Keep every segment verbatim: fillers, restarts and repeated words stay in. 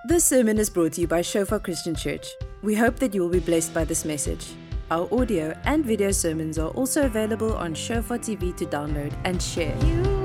This sermon is brought to you by Shofar Christian Church. We hope that you will be blessed by this message. Our audio and video sermons are also available on Shofar T V to download and share.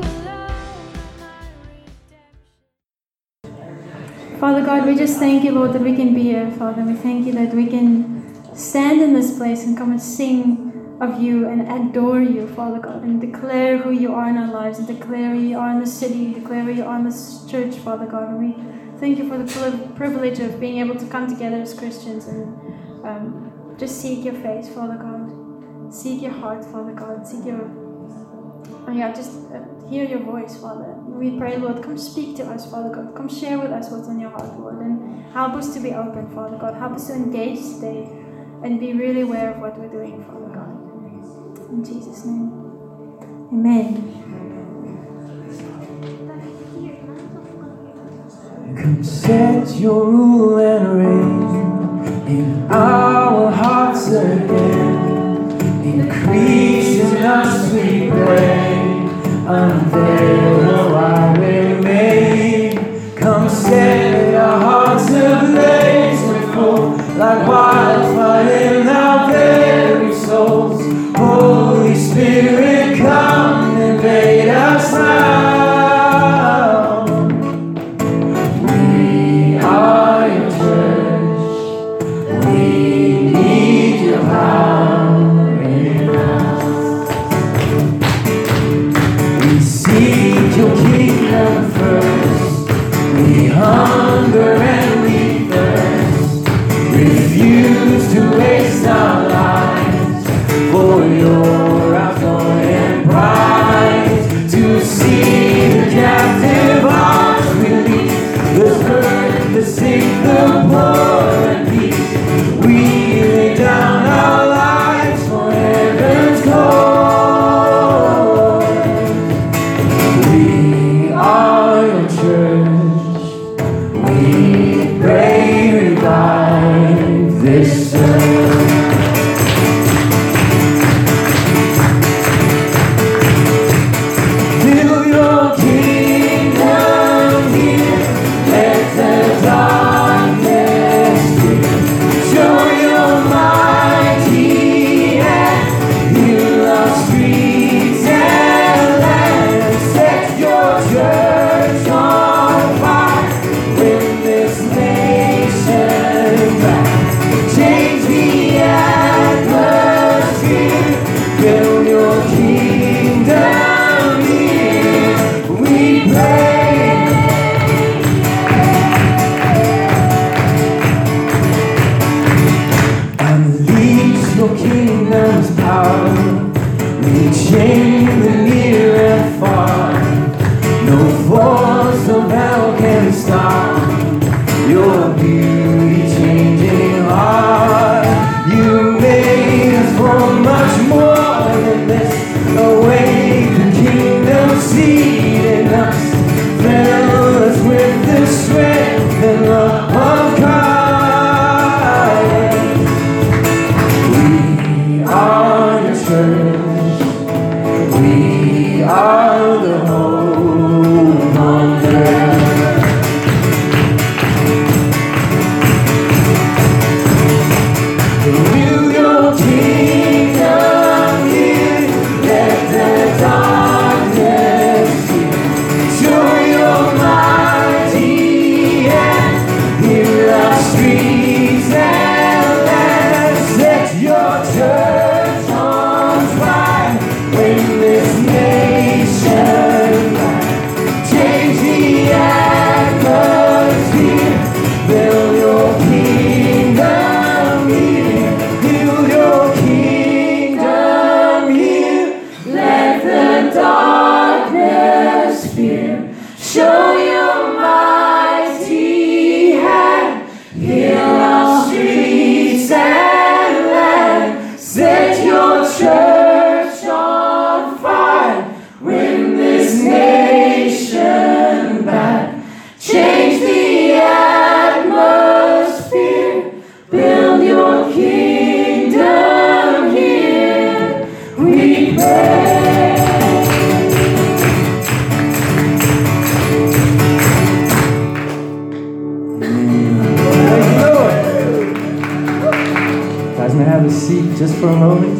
Father God, we just thank you, Lord, that we can be here, Father. We thank you that we can stand in this place and come and sing of you and adore you, Father God, and declare who you are in our lives, and declare who you are in the city, declare who you are in this church, Father God. And we thank you for the privilege of being able to come together as Christians and um, just seek your face, Father God. Seek your heart, Father God. Seek your, oh yeah, just uh, hear your voice, Father. We pray, Lord, come speak to us, Father God. Come share with us what's on your heart, Lord, and help us to be open, Father God. Help us to engage today and be really aware of what we're doing, Father God. In Jesus' name, amen. Come set your rule and reign in our hearts again. Increase in us, we pray. Unveil the why we made. Come set our hearts ablaze with hope, like wildfire in our very souls. Holy Spirit, come and invade us now. Hunger and we thirst, refuse to waste our lives for your outgoing and pride. To see the captive hearts release, the hurt, the sick, the poor and peace. We lay down our lives for heaven's cause. We are your church. We pray, revive this earth. Fill your kingdom here. Let the darkness flee. Show your mighty hand. Heal our streets and land. Set your church on fire. This nation back, change the atmosphere, build your kingdom here, we pray. Unleash your kingdom's power, reaching the near and far. No force of hell can stop your beauty changing heart. You made us for much more than this. Awake the kingdom seed in us. Fill us with the strength and love of Christ. We are your church. We are the hope on earth. Guys, may I have a seat just for a moment?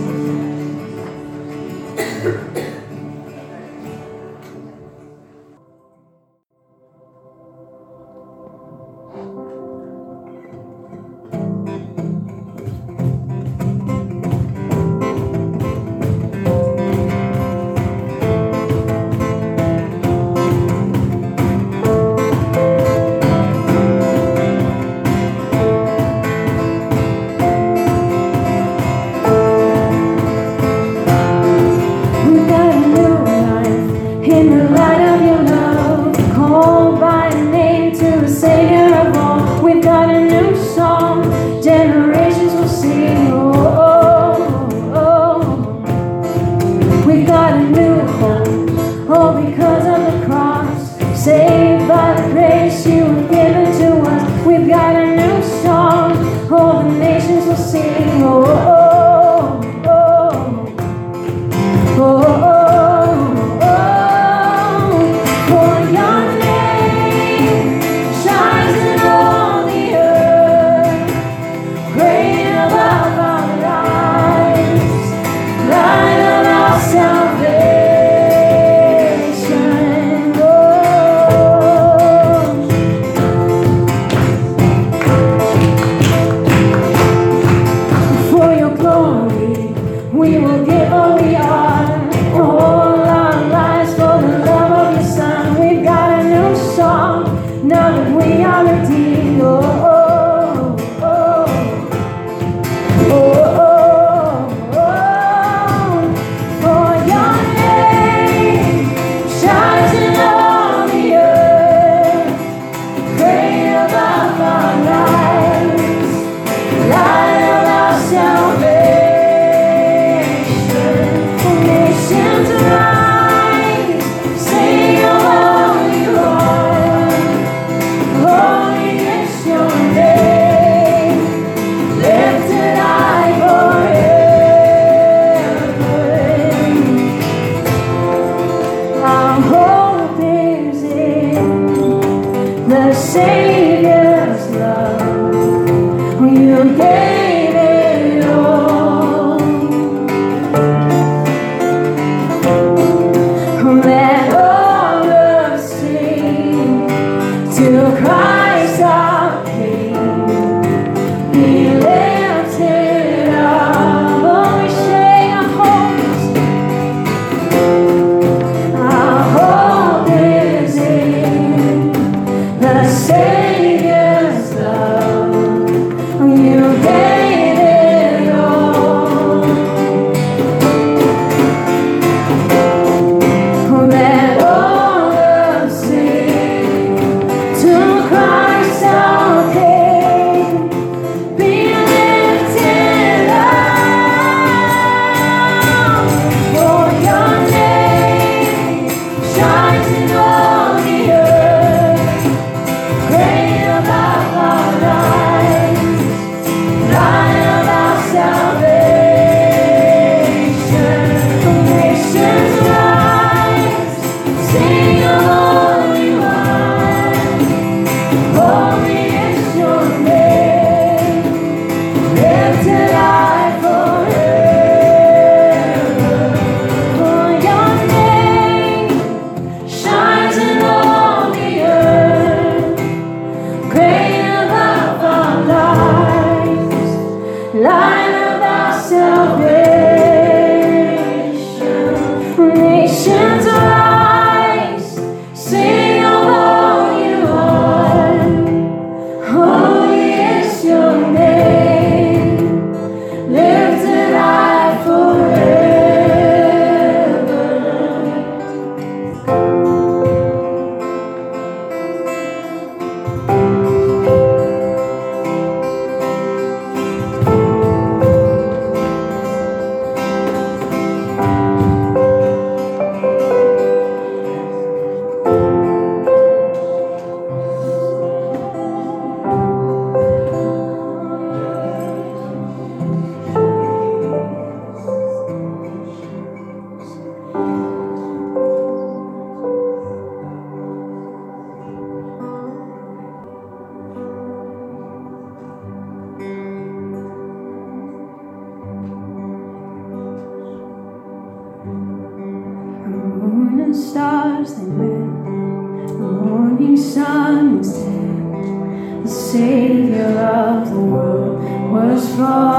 stars they met, the morning sun was dead, the Savior of the world was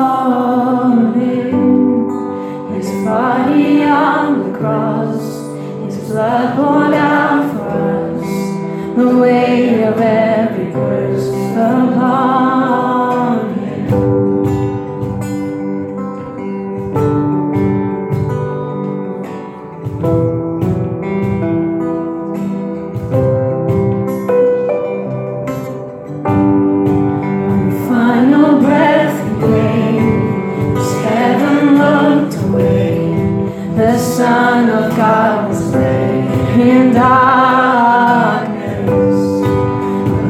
falling. His body on the cross, His blood poured out for us, the weight of every curse upon Him. The Son of God was laid in darkness.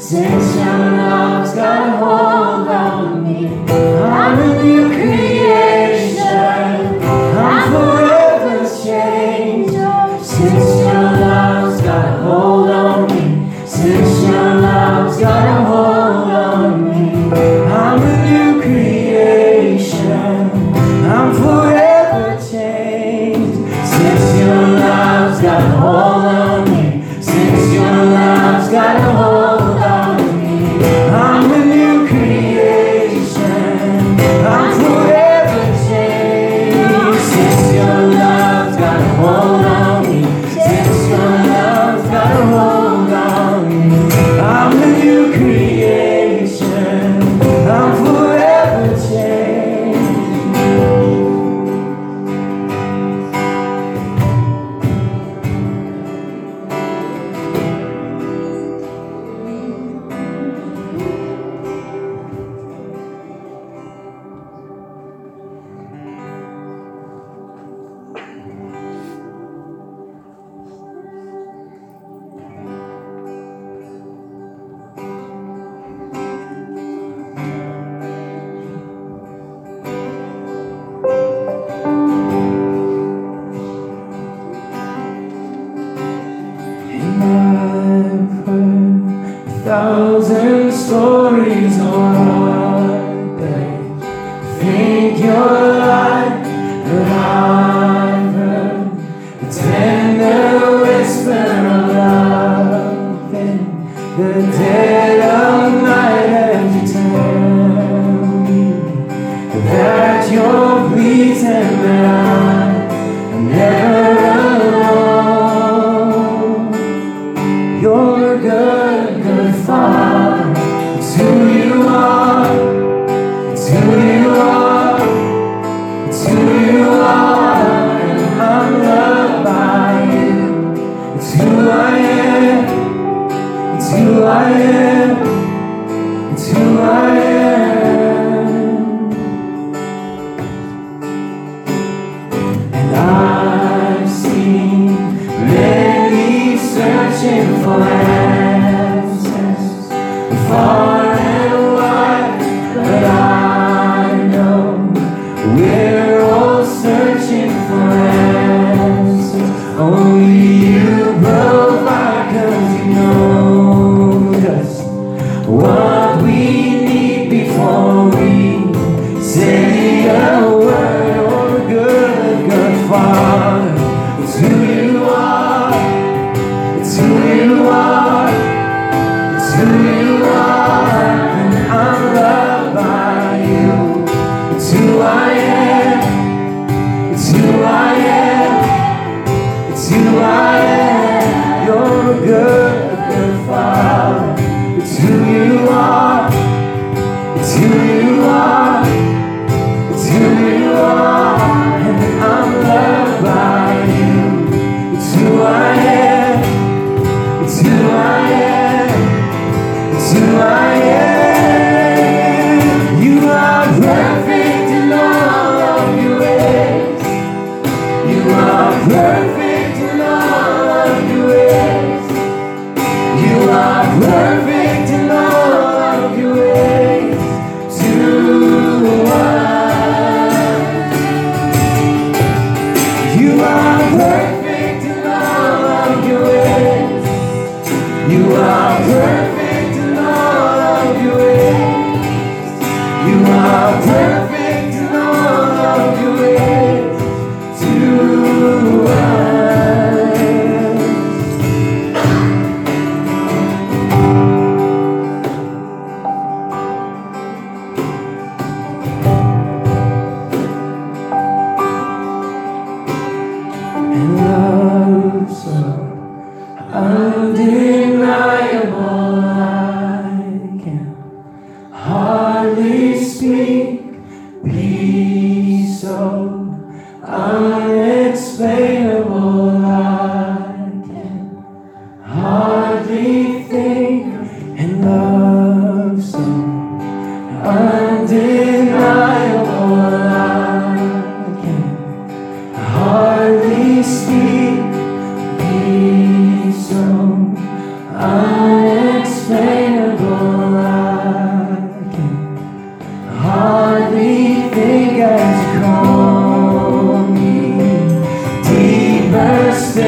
since your love's got a hold on me. I'm a new creation, I'm forever changed. Since your love's got a hold on me, since your love's got a hold on me. I'm a new creation, I'm forever changed. Since your love's got a hold on me, since your love's got a hold on me. I'm a new creation, I'm forever changed. Since your love's got a hold on me, since your love's got a hold on me. I'm a new creation, I'm forever changed. And I've heard a thousand stories on they think you're lying, but I've heard the tender whisper of love in the dead of night as you tell me that you're pleased and that I'm never alone. You're a good, good Father. It's who you are. It's who you are. It's who you are. And I'm loved by you. It's who I am. It's who I am. It's who I am. And I've seen many searching for answers far and wide, but I know we're all searching for answers. Only you provide, 'cause you know just what we need before we say a word. You're a good, good Father. It's who you are. It's who you are. It's who you are. And I'm loved by you. It's who I am. It's who I am. It's who I am. You're a good, good Father. It's who you are. It's who you are. It's who you are. And I'm loved by you. It's who I am. It's who I am. It's who I am. You are perfect in all of your ways. You are perfect in all of your ways. You are perfect in all of your ways to us. You are perfect in all of your ways. You are perfect in all of your ways. You are perfect in all of your ways to us. And love so undeniable, I can hardly speak. Peace so unexplainable, I can hardly think. And love so undeniable, I can hardly speak. Peace so unexplainable.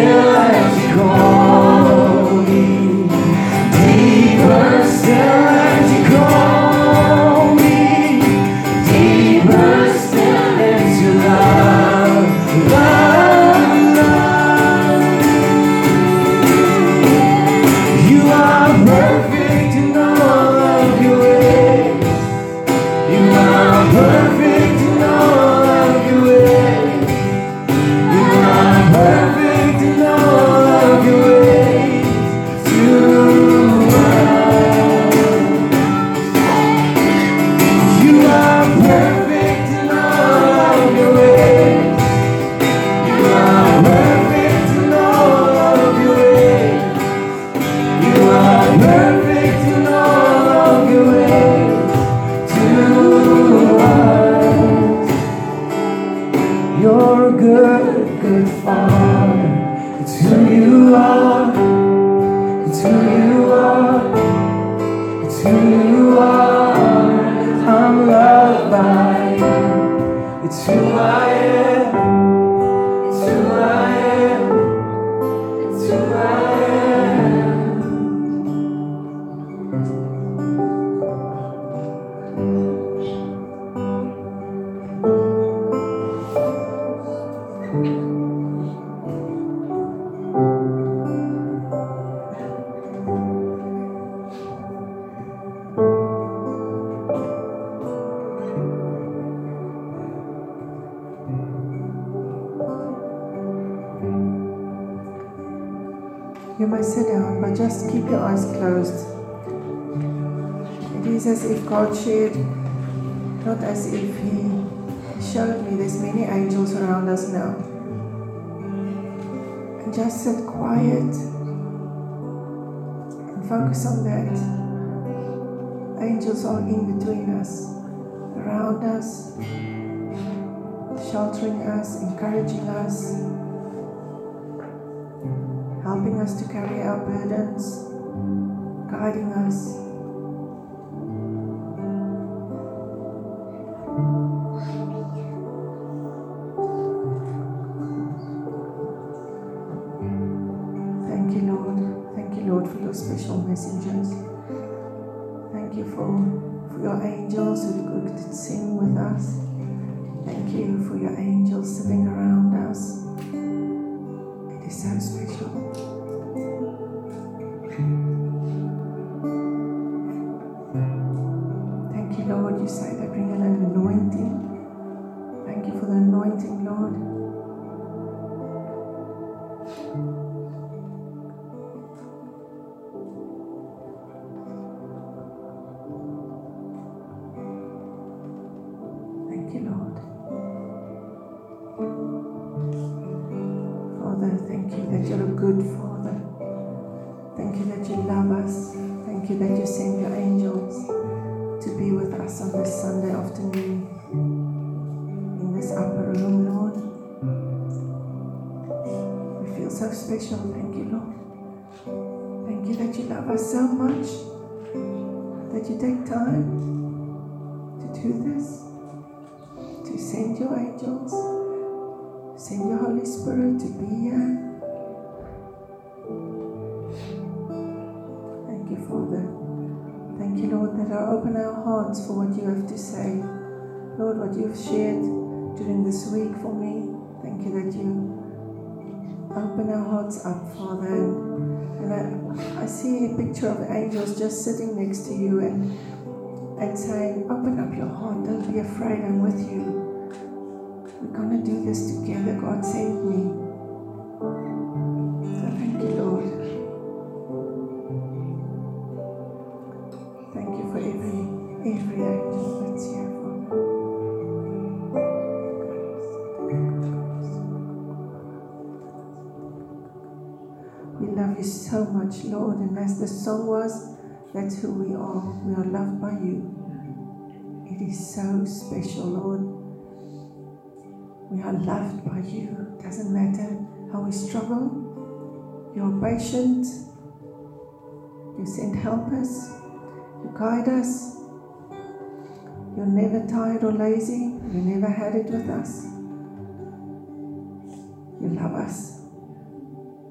still as you call me. Deeper still as you call me. Deeper still into love, love, love. You are perfect in all of your ways. You are perfect in all of your ways. You are perfect in all of your ways to us. You are perfect in all of your ways. You are perfect in all of your ways. You are perfect in all of your ways to us. You're a good, good Father. It's who you are. It's who you are. It's who you are. I'm loved by you. It's who I am. It's who I am. It's who I am. You may sit down, but just keep your eyes closed. It is as if God shared, not as if He showed me there's many angels around us now. And just sit quiet and focus on that. Angels are in between us, around us, sheltering us, encouraging us, helping us to carry our burdens, guiding us. Thank you, Lord. Thank you, Lord, for your special messengers. Thank you for, for your angels who could sing with us. Thank you for your angels sitting around us. It is so special. Thank you, Lord. You say they bring an anointing. Thank you for the anointing, Lord. Thank you, Lord. Father, thank you that you're a good Father. Thank you that you love us. Thank you that you send your angels to be with us on this Sunday afternoon in this upper room, Lord. We feel so special. Thank you, Lord. Thank you that you love us so much, that you take time to do this, to send your angels, send your Holy Spirit to be here. Thank you, Father. Thank you, Lord, that I open our hearts for what you have to say. Lord, what you have shared during this week for me. Thank you that you open our hearts up, Father. And, and I, I see a picture of angels just sitting next to you and, and saying, open up your heart. Don't be afraid. I'm with you. We're going to do this together. God sent me. So thank you, Lord. Thank you for every, every angel that's here, Father. We love you so much, Lord. And as the song was, that's who we are. We are loved by you. It is so special, Lord. We are loved by you. It doesn't matter how we struggle. You're patient. You send helpers. You guide us. You're never tired or lazy. You never had it with us. You love us.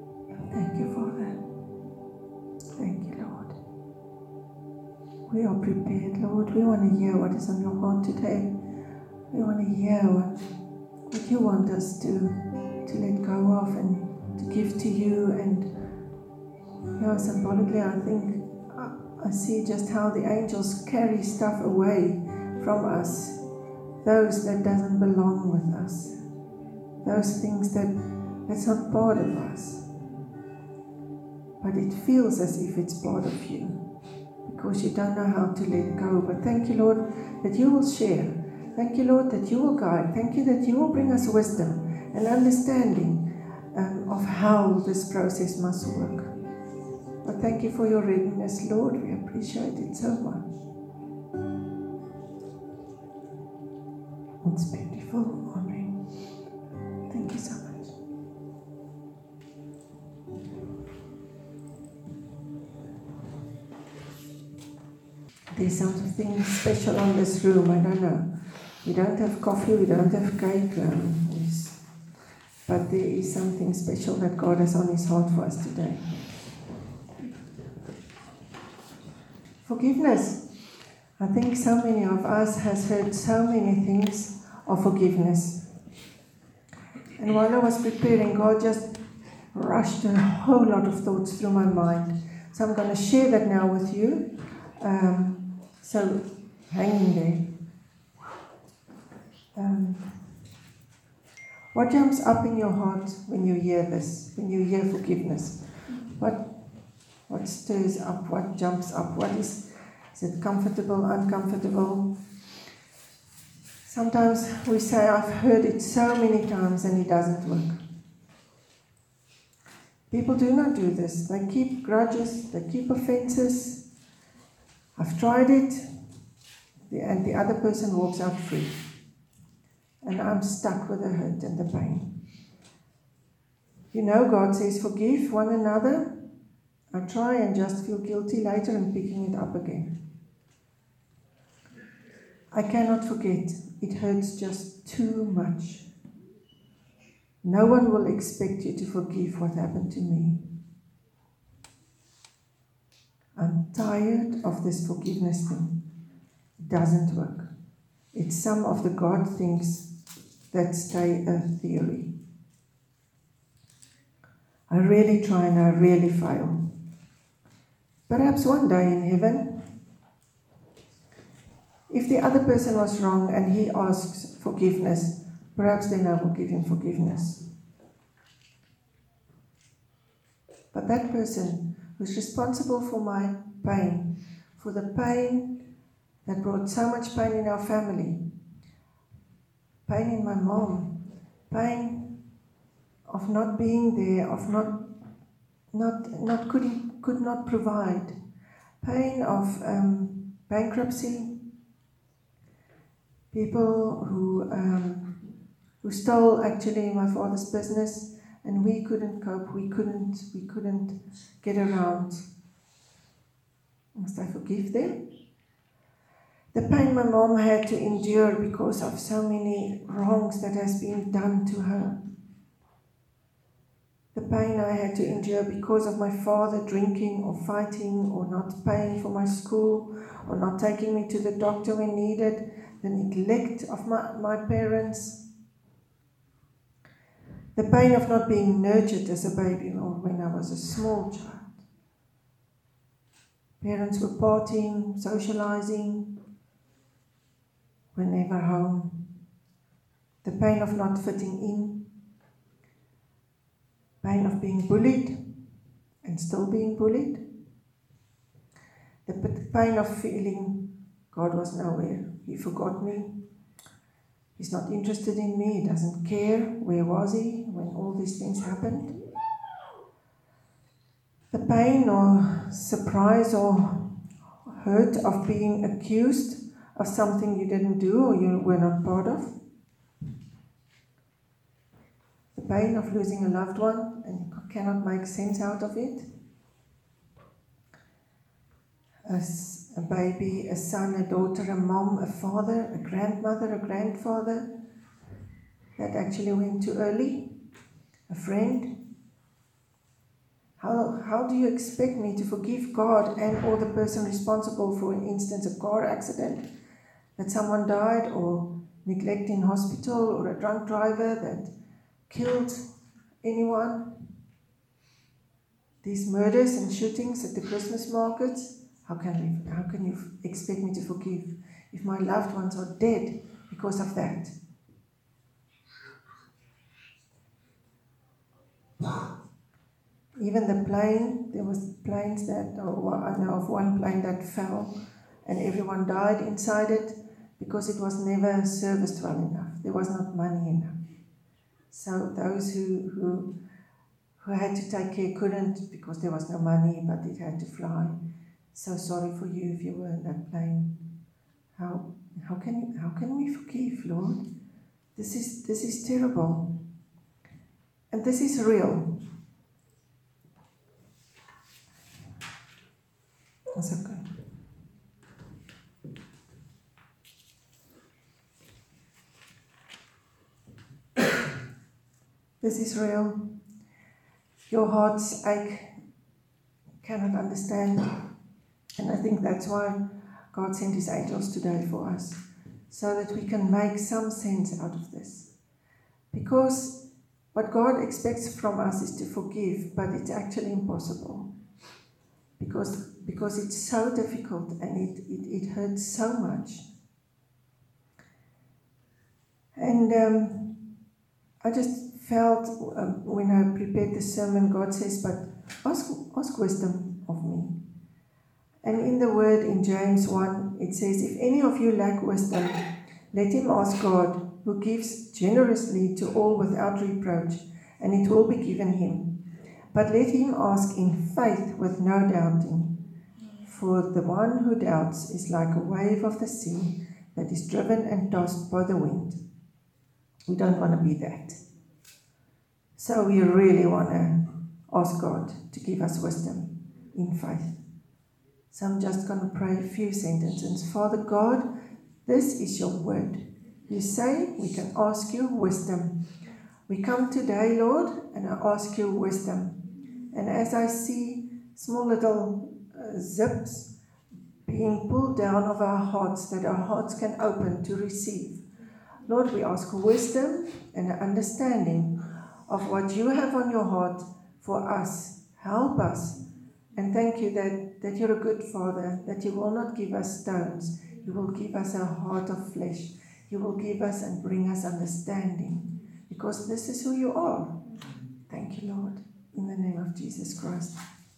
Thank you, Father. Thank you, Lord. We are prepared, Lord. We want to hear what is on your heart today. We want to hear what, what you want us to, to let go of and to give to you. And you know, symbolically, I think I, I see just how the angels carry stuff away from us. Those that doesn't belong with us. Those things that that's not part of us. But it feels as if it's part of you, because you don't know how to let go. But thank you, Lord, that you will share. Thank you, Lord, that you will guide. Thank you that you will bring us wisdom and understanding um, of how this process must work. But thank you for your readiness, Lord. We appreciate it so much. It's beautiful. Amen. Thank you so much. There's something special on this room, I don't know. We don't have coffee, we don't have cake, um, yes. But there is something special that God has on His heart for us today. Forgiveness. I think so many of us has heard so many things of forgiveness. And while I was preparing, God just rushed a whole lot of thoughts through my mind. So I'm going to share that now with you. Um, So, hang in there. Um, what jumps up in your heart when you hear this, when you hear forgiveness? What what stirs up, what jumps up? What is, is it comfortable, uncomfortable? Sometimes we say, I've heard it so many times and it doesn't work. People do not do this. They keep grudges, they keep offenses. I've tried it, and the other person walks out free. And I'm stuck with the hurt and the pain. You know, God says, forgive one another. I try and just feel guilty later and picking it up again. I cannot forget. It hurts just too much. No one will expect you to forgive what happened to me. I'm tired of this forgiveness thing. It doesn't work. It's some of the God things that stay a theory. I really try and I really fail. Perhaps one day in heaven, if the other person was wrong and he asks forgiveness, perhaps then I will give him forgiveness. But that person who's responsible for my pain, for the pain that brought so much pain in our family, pain in my mom, pain of not being there, of not not not could could not provide, pain of um, bankruptcy, people who um, who stole actually my father's business. And we couldn't cope, we couldn't, we couldn't get around. Must I forgive them? The pain my mom had to endure because of so many wrongs that has been done to her. The pain I had to endure because of my father drinking or fighting or not paying for my school or not taking me to the doctor when needed, the neglect of my, my parents. The pain of not being nurtured as a baby or when I was a small child. Parents were partying, socializing, were never home. The pain of not fitting in. Pain of being bullied and still being bullied. The pain of feeling God was nowhere. He forgot me. He's not interested in me. He doesn't care. Where was he when all these things happened? The pain or surprise or hurt of being accused of something you didn't do or you were not part of. The pain of losing a loved one and you cannot make sense out of it. As a baby, a son, a daughter, a mom, a father, a grandmother, a grandfather that actually went too early, a friend. How, how do you expect me to forgive God and or the person responsible for, an instance, a car accident, that someone died, or neglect in hospital, or a drunk driver that killed anyone? These murders and shootings at the Christmas markets, how can we, how can you expect me to forgive if my loved ones are dead because of that? Even the plane, there was planes that, or I know of one plane that fell and everyone died inside it because it was never serviced well enough. There was not money enough. So those who, who, who had to take care couldn't because there was no money, but it had to fly. So sorry for you if you were in that plane. How, how, can, how can we forgive, Lord? This is, this is terrible. And this is real. That's okay. This is real. Your heart's ache cannot understand. And I think that's why God sent his angels today for us, so that we can make some sense out of this. Because what God expects from us is to forgive, but it's actually impossible. Because, because it's so difficult and it, it, it hurts so much. And um, I just felt um, when I prepared the sermon, God says, but ask, ask wisdom of me. And in the word in James one, it says, if any of you lack wisdom, let him ask God, who gives generously to all without reproach, and it will be given him. But let him ask in faith with no doubting. For the one who doubts is like a wave of the sea that is driven and tossed by the wind. We don't want to be that. So we really want to ask God to give us wisdom in faith. So I'm just going to pray a few sentences. Father God, this is your word. You say we can ask you wisdom. We come today, Lord, and I ask you wisdom. And as I see small little uh, zips being pulled down of our hearts, that our hearts can open to receive, Lord, we ask wisdom and an understanding of what you have on your heart for us. Help us. And thank you that, that you're a good Father, that you will not give us stones. You will give us a heart of flesh. You will give us and bring us understanding, because this is who you are. Thank you, Lord, in the name of Jesus Christ.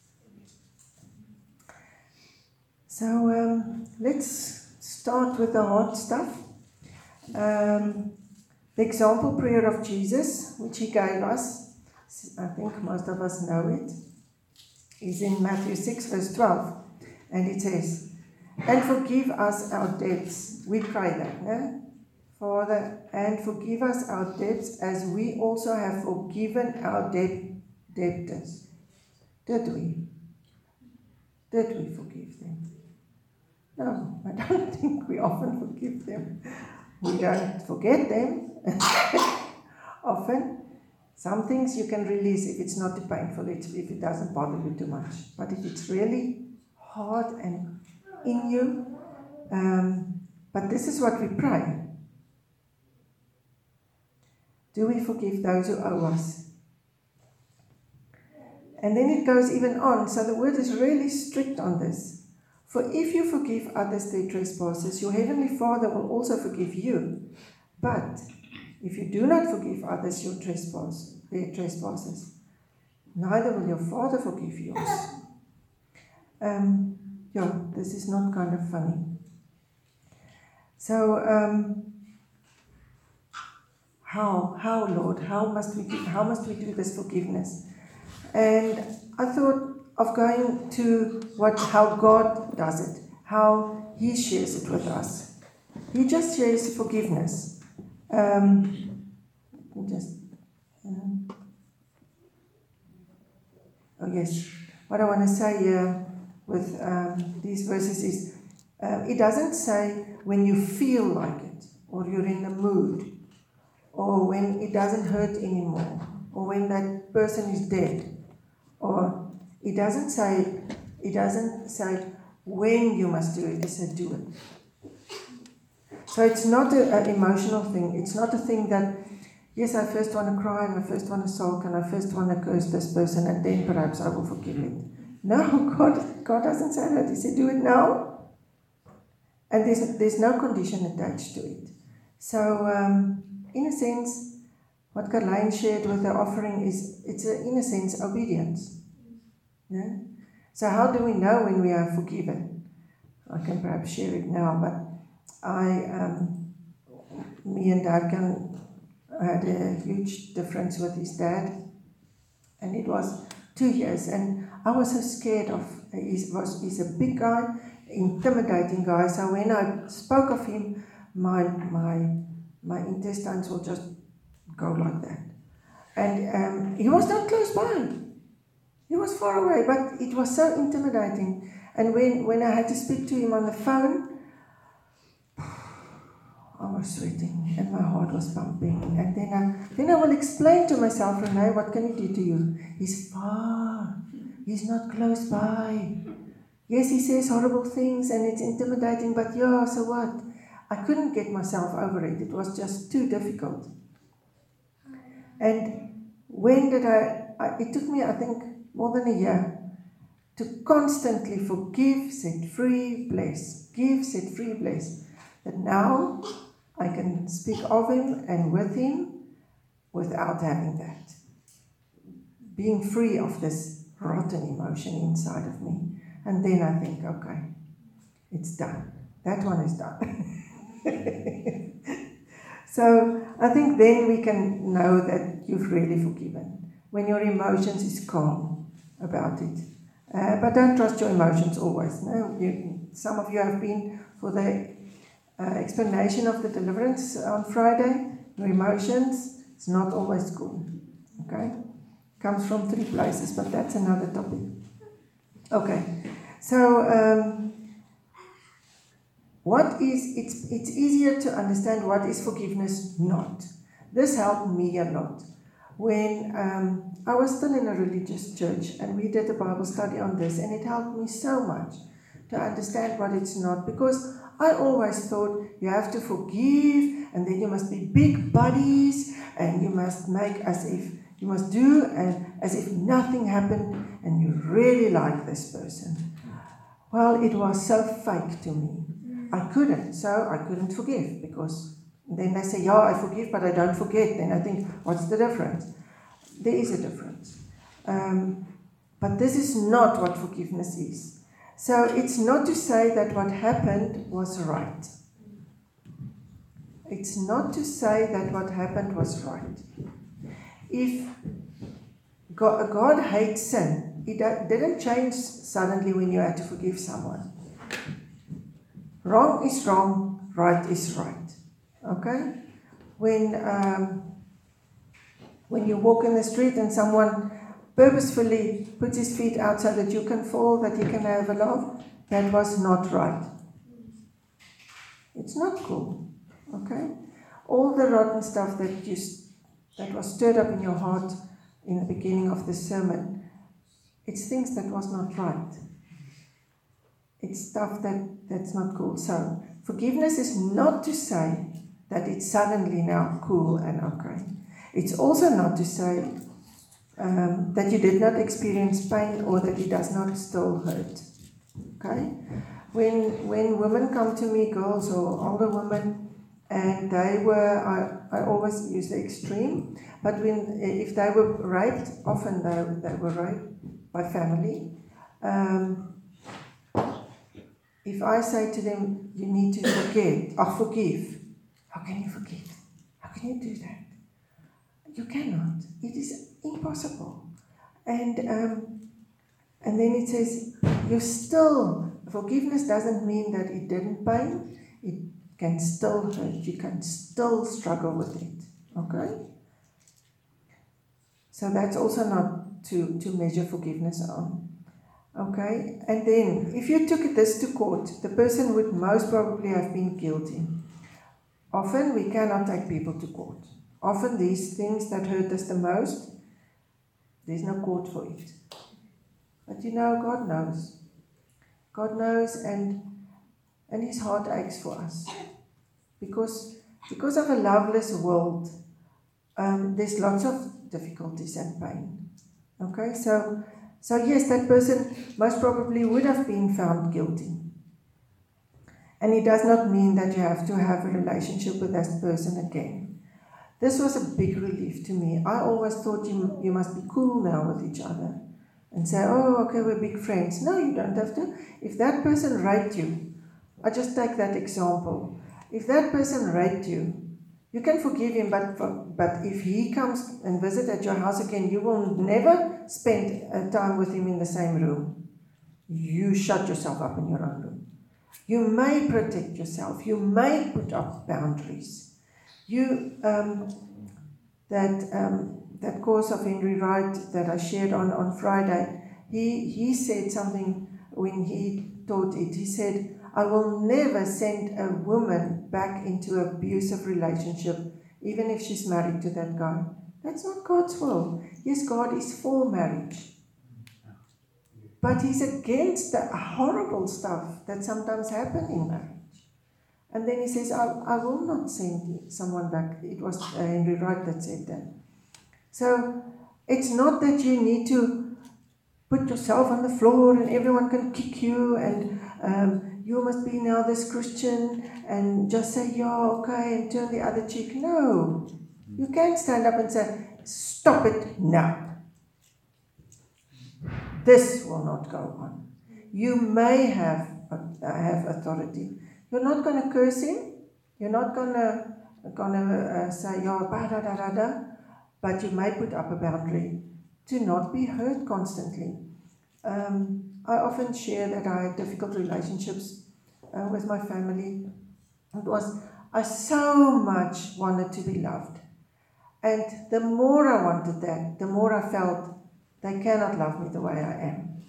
So um, let's start with the hard stuff. Um, the example prayer of Jesus, which he gave us, I think most of us know it, is in Matthew six, verse twelve. And it says, and forgive us our debts. We pray that, no? Father, and forgive us our debts as we also have forgiven our debt, debtors. Did we? Did we forgive them? No, I don't think we often forgive them. We don't forget them often. Some things you can release if it's not too painful, if it doesn't bother you too much. But if it's really hard and in you, um, but this is what we pray. Do we forgive those who owe us? And then it goes even on. So the word is really strict on this. For if you forgive others their trespasses, your heavenly Father will also forgive you. But if you do not forgive others your trespass, their trespasses, neither will your Father forgive yours. Um, yeah, this is not kind of funny. So, um, how, how, Lord, how must we do, how must we do this forgiveness? And I thought of going to what, how God does it, how He shares it with us. He just shares forgiveness. Um, just, um, oh yes, what I want to say here with um, these verses is, uh, it doesn't say when you feel like it, or you're in the mood, or when it doesn't hurt anymore, or when that person is dead, or It doesn't say, it doesn't say when you must do it, it says do it. So it's not an emotional thing. It's not a thing that, yes, I first want to cry and I first want to sulk and I first want to curse this person and then perhaps I will forgive it. No, God, God doesn't say that. He said, do it now. And there's, there's no condition attached to it. So, um, in a sense, what Caroline shared with the offering is, it's a, in a sense, obedience. Yeah? So how do we know when we are forgiven? I can perhaps share it now, but I, um, me and Darkan had a huge difference with his dad, and it was two years, and I was so scared of, he was, he's a big guy, intimidating guy, so when I spoke of him, my, my, my intestines will just go like that. And um, he was not close by. He was far away, but it was so intimidating. And when, when I had to speak to him on the phone, I was sweating and my heart was pumping. And then I, then I will explain to myself, Renee, what can he do to you? He's far. He's not close by. Yes, he says horrible things and it's intimidating, but yeah, so what? I couldn't get myself over it. It was just too difficult. And when did I, I it took me, I think, more than a year to constantly forgive, set free, bless. Give, set free, bless. That now I can speak of him and with him without having that. Being free of this rotten emotion inside of me. And then I think, okay, it's done. That one is done. So I think then we can know that you've really forgiven. When your emotions is calm about it. Uh, but don't trust your emotions always. No, you, some of you have been for the uh, explanation of the deliverance on Friday. Your emotions, it's not always cool. Okay? Comes from three places, but that's another topic. Okay. So, um, what is, it's, it's easier to understand what is forgiveness not. This helped me a lot. When um, I was still in a religious church and we did a Bible study on this, and it helped me so much to understand what it's not, because I always thought you have to forgive and then you must be big buddies and you must make as if you must do and as if nothing happened and you really like this person. Well, it was so fake to me. I couldn't, so I couldn't forgive, because then they say, yeah, I forgive, but I don't forget. Then I think, what's the difference? There is a difference. Um, but this is not what forgiveness is. So it's not to say that what happened was right. It's not to say that what happened was right. If God, God hates sin, it didn't change suddenly when you had to forgive someone. Wrong is wrong, right is right. Okay? When um, when you walk in the street and someone purposefully puts his feet out so that you can fall, that he can have a laugh, that was not right. It's not cool. Okay? All the rotten stuff that you that was stirred up in your heart in the beginning of the sermon, it's things that was not right. It's stuff that, that's not cool. So, forgiveness is not to say that it's suddenly now cool and okay. It's also not to say um, that you did not experience pain or that it does not still hurt. Okay? When when women come to me, girls or older women, and they were, I, I always use the extreme, but when if they were raped, often they, they were raped by family. Um, If I say to them, you need to forget, or forgive, how can you forget? How can you do that? You cannot. It is impossible. And um, and then it says, you still, forgiveness doesn't mean that it didn't pain. It can still hurt. You can still struggle with it. Okay? So that's also not to, to measure forgiveness on. Okay, and then if you took this to court, the person would most probably have been guilty. Often we cannot take people to court. Often these things that hurt us the most, there's no court for it. But you know, God knows. God knows, and and His heart aches for us. Because, because of a loveless world, um, there's lots of difficulties and pain. Okay, so, so yes, that person most probably would have been found guilty. And it does not mean that you have to have a relationship with that person again. This was a big relief to me. I always thought you, you must be cool now with each other and say, oh, okay, we're big friends. No, you don't have to. If that person raped you, I just take that example. If that person raped you, you can forgive him, but for, but if he comes and visits at your house again, you will never spend uh, time with him in the same room. You shut yourself up in your own room. You may protect yourself. You may put up boundaries. You um, that um, that course of Henry Wright that I shared on, on Friday, he he said something when he taught it. He said, I will never send a woman back into an abusive relationship, even if she's married to that guy. That's not God's will. Yes, God is for marriage. But He's against the horrible stuff that sometimes happen in marriage. And then He says, I, I will not send someone back. It was uh, Henry Wright that said that. So it's not that you need to put yourself on the floor and everyone can kick you and um, you must be now this Christian and just say, yeah, okay, and turn the other cheek. No. You can't stand up and say, stop it now. This will not go on. You may have uh, have authority. You're not going to curse him. You're not going to going to uh, say, yeah, da da da da da. But you may put up a boundary to not be hurt constantly. Um, I often share that I had difficult relationships uh, with my family. It was, I so much wanted to be loved. And the more I wanted that, the more I felt they cannot love me the way I am.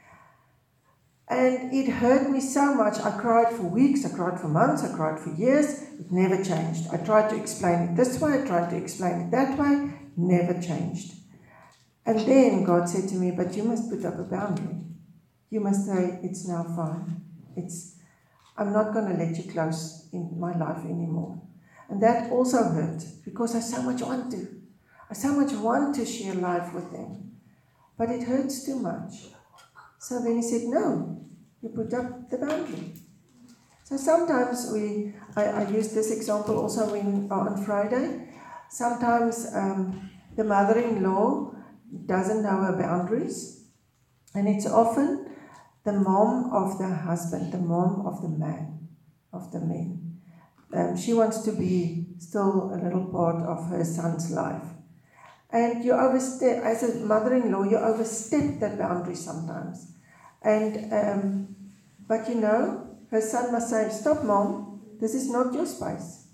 And it hurt me so much. I cried for weeks, I cried for months, I cried for years. It never changed. I tried to explain it this way, I tried to explain it that way, never changed. And then God said to me, but you must put up a boundary. You must say, it's now fine. It's, I'm not going to let you close in my life anymore. And that also hurt, because I so much want to. I so much want to share life with them. But it hurts too much. So then He said, no, you put up the boundary. So sometimes we, I, I used this example also when, on Friday. Sometimes um, the mother-in-law doesn't know her boundaries. And it's often the mom of the husband, the mom of the man, of the men. Um, she wants to be still a little part of her son's life. And you overstep, as a mother-in-law, you overstep that boundary sometimes. And, um, but you know, her son must say, stop, Mom, this is not your space.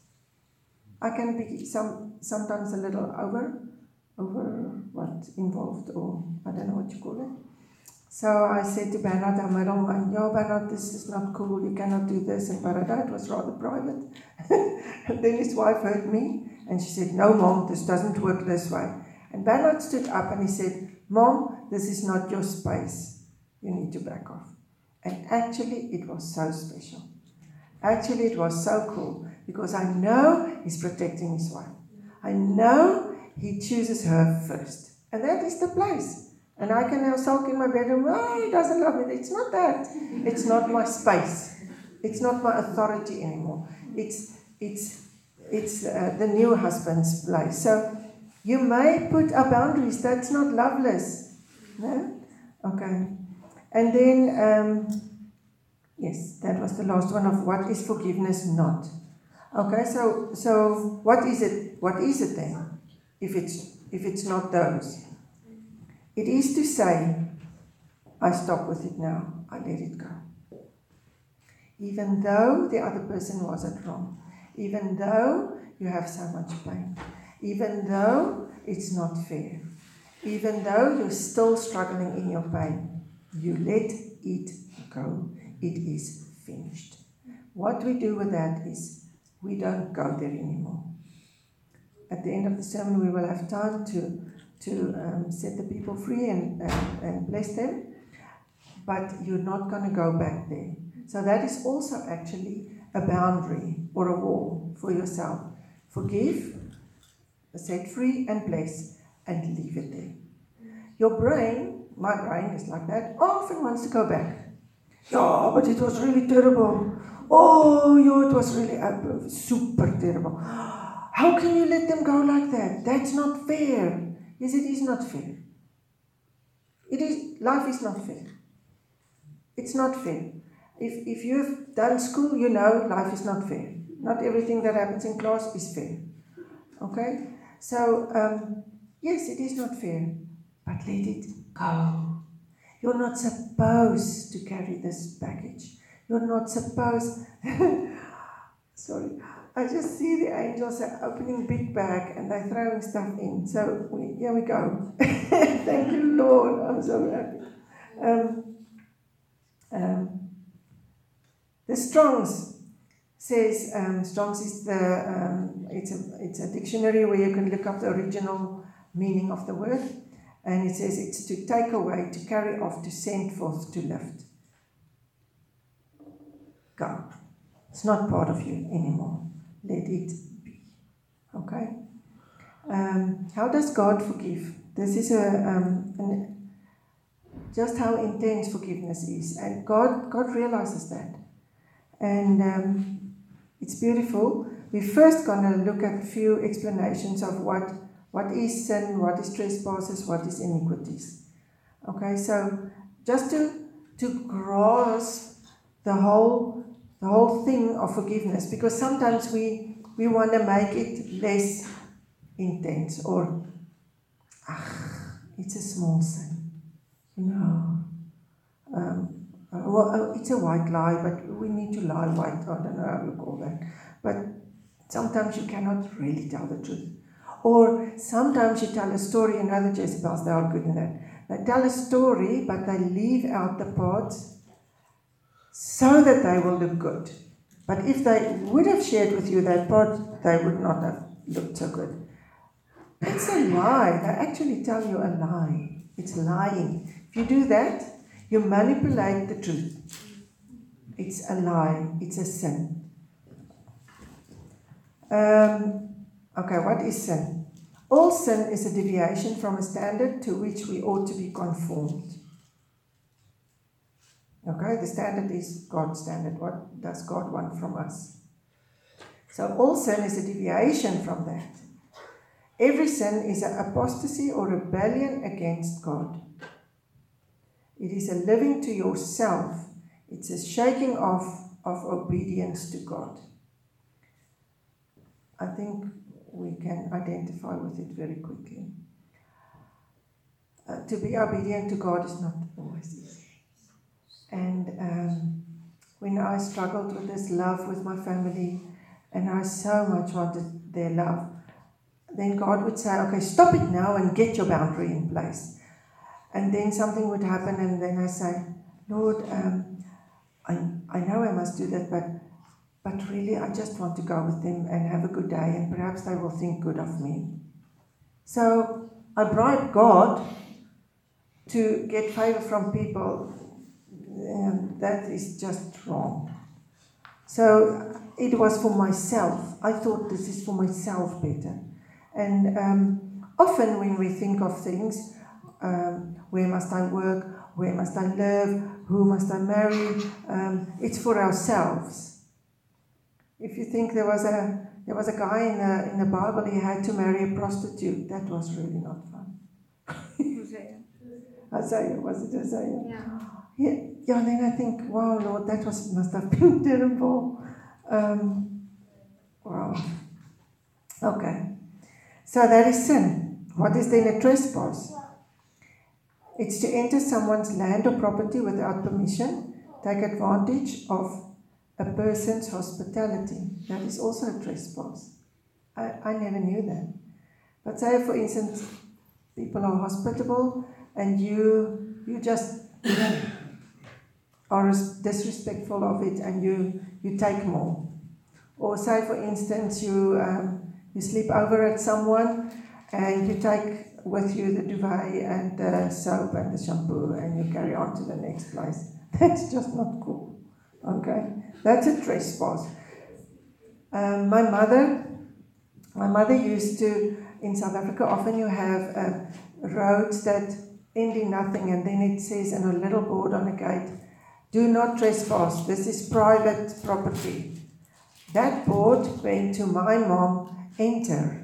I can be some sometimes a little over, over what, involved, or I don't know what you call it. So I said to Bernard, I'm my own man, yeah, Bernard, this is not cool, you cannot do this. And Bernard was rather private. And then his wife heard me, and she said, no, Mom, this doesn't work this way. And Bernard stood up and he said, Mom, this is not your space. You need to back off. And actually, it was so special. Actually, it was so cool, because I know he's protecting his wife. I know he chooses her first. And that is the place. And I can now sulk in my bedroom, oh, he doesn't love me. It's not that. It's not my space. It's not my authority anymore. It's it's it's uh, the new husband's place. So you may put up boundaries. That's not loveless. No? Okay. And then, um, yes, that was the last one of what is forgiveness not. Okay, so so what is it? What is it then? If it's if it's not those. It is to say, I stop with it now, I let it go. Even though the other person wasn't wrong, even though you have so much pain, even though it's not fair, even though you're still struggling in your pain, you let it go. It is finished. What we do with that is we don't go there anymore. At the end of the sermon, we will have time to to um, set the people free and, and, and bless them. but you're not going to go back there. So that is also actually a boundary or a wall for yourself. Forgive, set free and bless, and leave it there. Your brain, my brain is like that, often wants to go back. Yeah, but it was really terrible. Oh, yeah, it was really uh, super terrible. How can you let them go like that? That's not fair. Yes, it is not fair. It is, life is not fair. It's not fair. If, if you've done school, you know life is not fair. Not everything that happens in class is fair. Okay? So, um, yes, it is not fair, but let it go. You're not supposed to carry this baggage. You're not supposed... Sorry. I just see the angels are opening big bag and they're throwing stuff in. So, we, here we go. Thank you, Lord. I'm so happy. Um, um, the Strong's says, um, Strong's is the, um, it's, a, it's a dictionary where you can look up the original meaning of the word. And it says it's to take away, to carry off, to send forth, to lift. Go. It's not part of you anymore. Let it be. Okay? Um, how does God forgive? This is a um, an, just how intense forgiveness is. And God, God realizes that. And um, it's beautiful. We're first going to look at a few explanations of what, what is sin, what is trespasses, what is iniquities. Okay, so just to, to grasp the whole, the whole thing of forgiveness, because sometimes we, we want to make it less intense, or, ah, it's a small sin, you know. Um, Uh, well, uh, it's a white lie, but we need to lie white. I don't know how you call that. But sometimes you cannot really tell the truth. Or sometimes you tell a story, and other Jezebels, they are good in that. They tell a story, but they leave out the parts so that they will look good. But if they would have shared with you that part, they would not have looked so good. It's a lie. They actually tell you a lie. It's lying. If you do that, you manipulate the truth. It's a lie. It's a sin. Um, okay, what is sin? All sin is a deviation from a standard to which we ought to be conformed. Okay, the standard is God's standard. What does God want from us? So all sin is a deviation from that. Every sin is an apostasy or rebellion against God. It is a living to yourself. It's a shaking off of obedience to God. I think we can identify with it very quickly. Uh, to be obedient to God is not always easy. And um, when I struggled with this love with my family, and I so much wanted their love, then God would say, okay, stop it now and get your boundary in place. And then something would happen, and then I say, Lord, um, I, I know I must do that, but but really I just want to go with them and have a good day, and perhaps they will think good of me. So I bribed God to get favor from people, and that is just wrong. So it was for myself. I thought this is for myself better. And um, often when we think of things, Um, where must I work? Where must I live? Who must I marry? Um, it's for ourselves. If you think there was a there was a guy in the in the Bible, he had to marry a prostitute. That was really not fun. Isaiah. Isaiah, was it Isaiah? Yeah. Yeah. Yeah. And then I think, wow, Lord, that was must have been terrible. Um, wow. Okay. So that is sin. What is then a trespass? It's to enter someone's land or property without permission, take advantage of a person's hospitality. That is also a trespass. I, I never knew that. But say, for instance, people are hospitable and you you just are disrespectful of it and you, you take more. Or say, for instance, you um, you sleep over at someone And you take with you the duvet and the soap and the shampoo, and you carry on to the next place. That's just not cool. Okay? That's a trespass. Um, my mother, my mother used to, in South Africa, often you have uh, roads that end in nothing, and then it says on a little board on a gate, do not trespass, this is private property. That board went to my mom, enter.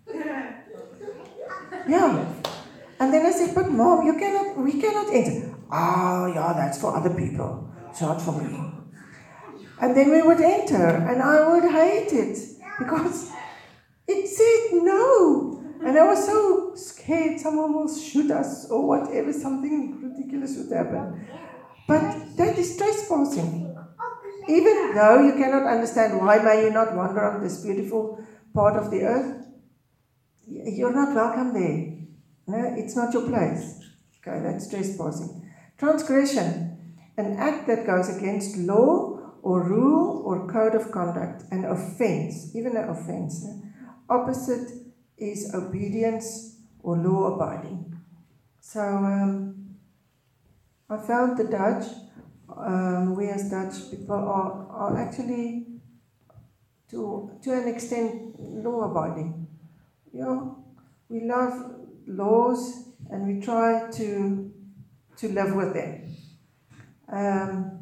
Yeah. And then I said, but mom, you cannot, we cannot enter. Oh, yeah, that's for other people. It's not for me. And then we would enter, and I would hate it because it said no. And I was so scared someone will shoot us or whatever, something ridiculous would happen. But that is trespassing. Even though you cannot understand why may you not wander on this beautiful part of the earth, you're not welcome there. No, it's not your place. Okay, that's trespassing. Transgression, an act that goes against law or rule or code of conduct, an offense, even an offense. No? Opposite is obedience or law abiding. So um, I found the Dutch, um, we as Dutch people are, are actually to, to an extent law abiding. Yeah, we love laws and we try to to live with them. Um,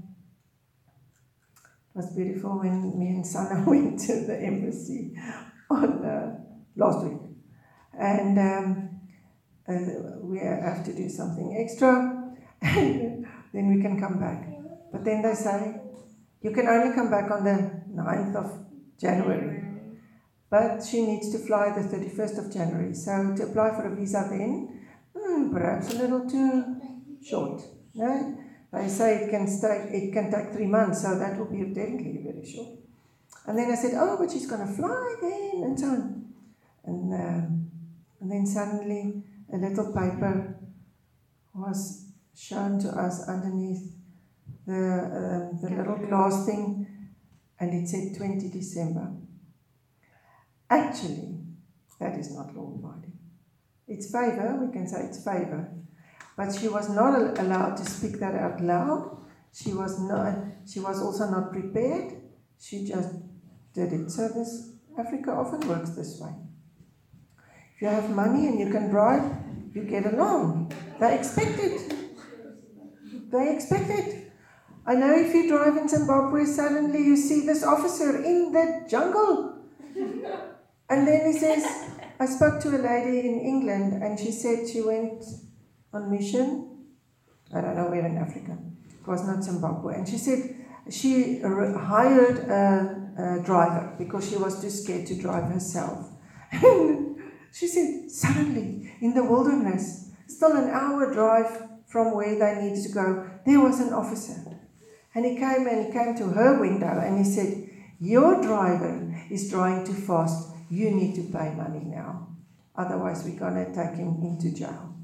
it was beautiful when me and Sana went to the embassy on uh, last week, and um, uh, we have to do something extra, and then we can come back. But then they say you can only come back on the ninth of January. But she needs to fly the thirty-first of January. So to apply for a visa then, hmm, perhaps a little too short. No? They say it can stay, it can take three months, so that will be definitely very short. And then I said, oh, but she's going to fly then, and so on. And, um, and then suddenly a little paper was shown to us underneath the, um, the little glass thing, and it said twentieth of December. Actually, that is not law-abiding. It's favor, we can say it's favor. But she was not allowed to speak that out loud. She was not. She was also not prepared. She just did it. So this Africa often works this way. If you have money and you can drive, you get along. They expect it. They expect it. I know if you drive in Zimbabwe, suddenly you see this officer in the jungle. And then he says, I spoke to a lady in England and she said she went on mission. I don't know where in Africa. It was not Zimbabwe. And she said she hired a, a driver because she was too scared to drive herself. And she said, suddenly, in the wilderness, still an hour drive from where they needed to go, there was an officer. And he came and he came to her window and he said, your driver is driving too fast. You need to pay money now. Otherwise, we're going to take him into jail.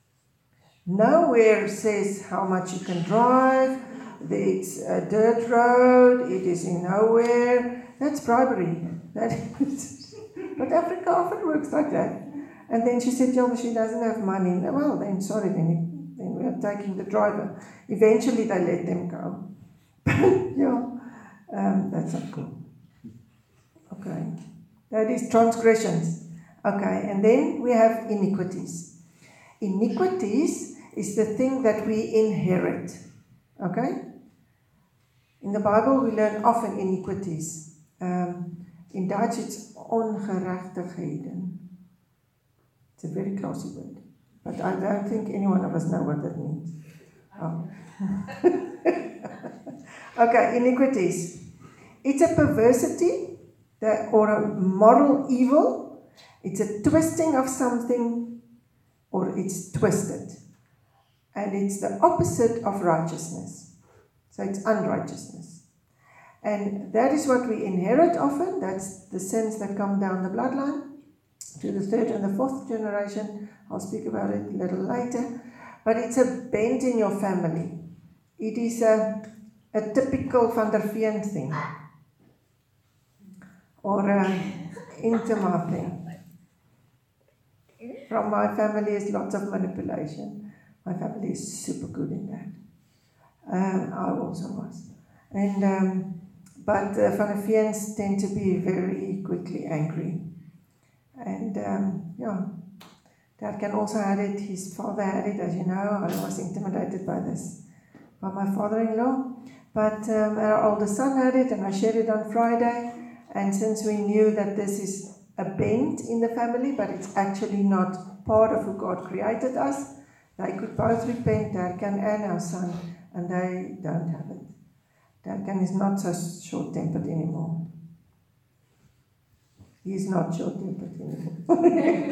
Nowhere says how much you can drive. It's a dirt road. It is in nowhere. That's bribery. That is, but Africa often works like that. And then she said, yeah, but she doesn't have money. Well, then, sorry, then, then we are taking the driver. Eventually, they let them go. yeah, um, that's not cool. Okay. That is transgressions. Okay, and then we have iniquities. Iniquities is the thing that we inherit. Okay? In the Bible, we learn often iniquities. Um, in Dutch, it's ongerechtigheden. It's a very classy word. But I don't think any one of us know what that means. Oh. Okay, iniquities. It's a perversity. The, or a moral evil, it's a twisting of something, or it's twisted. And it's the opposite of righteousness. So it's unrighteousness. And that is what we inherit often. That's the sins that come down the bloodline to the third and the fourth generation. I'll speak about it a little later. But it's a bent in your family. It is a, a typical Van der Veen thing. Or an intima thing. from my family is lots of manipulation. My family is super good in that. Um, I also was. And um, but uh, Van der Veens tend to be very quickly angry. And um, yeah, Dad can also had it. His father had it, as you know. I was intimidated by this, by my father-in-law. But um, our older son had it, and I shared it on Friday. And since we knew that this is a bent in the family, but it's actually not part of who God created us, they could both repent, Darkan and our son, and they don't have it. Darkan is not so short-tempered anymore. He's not short-tempered anymore.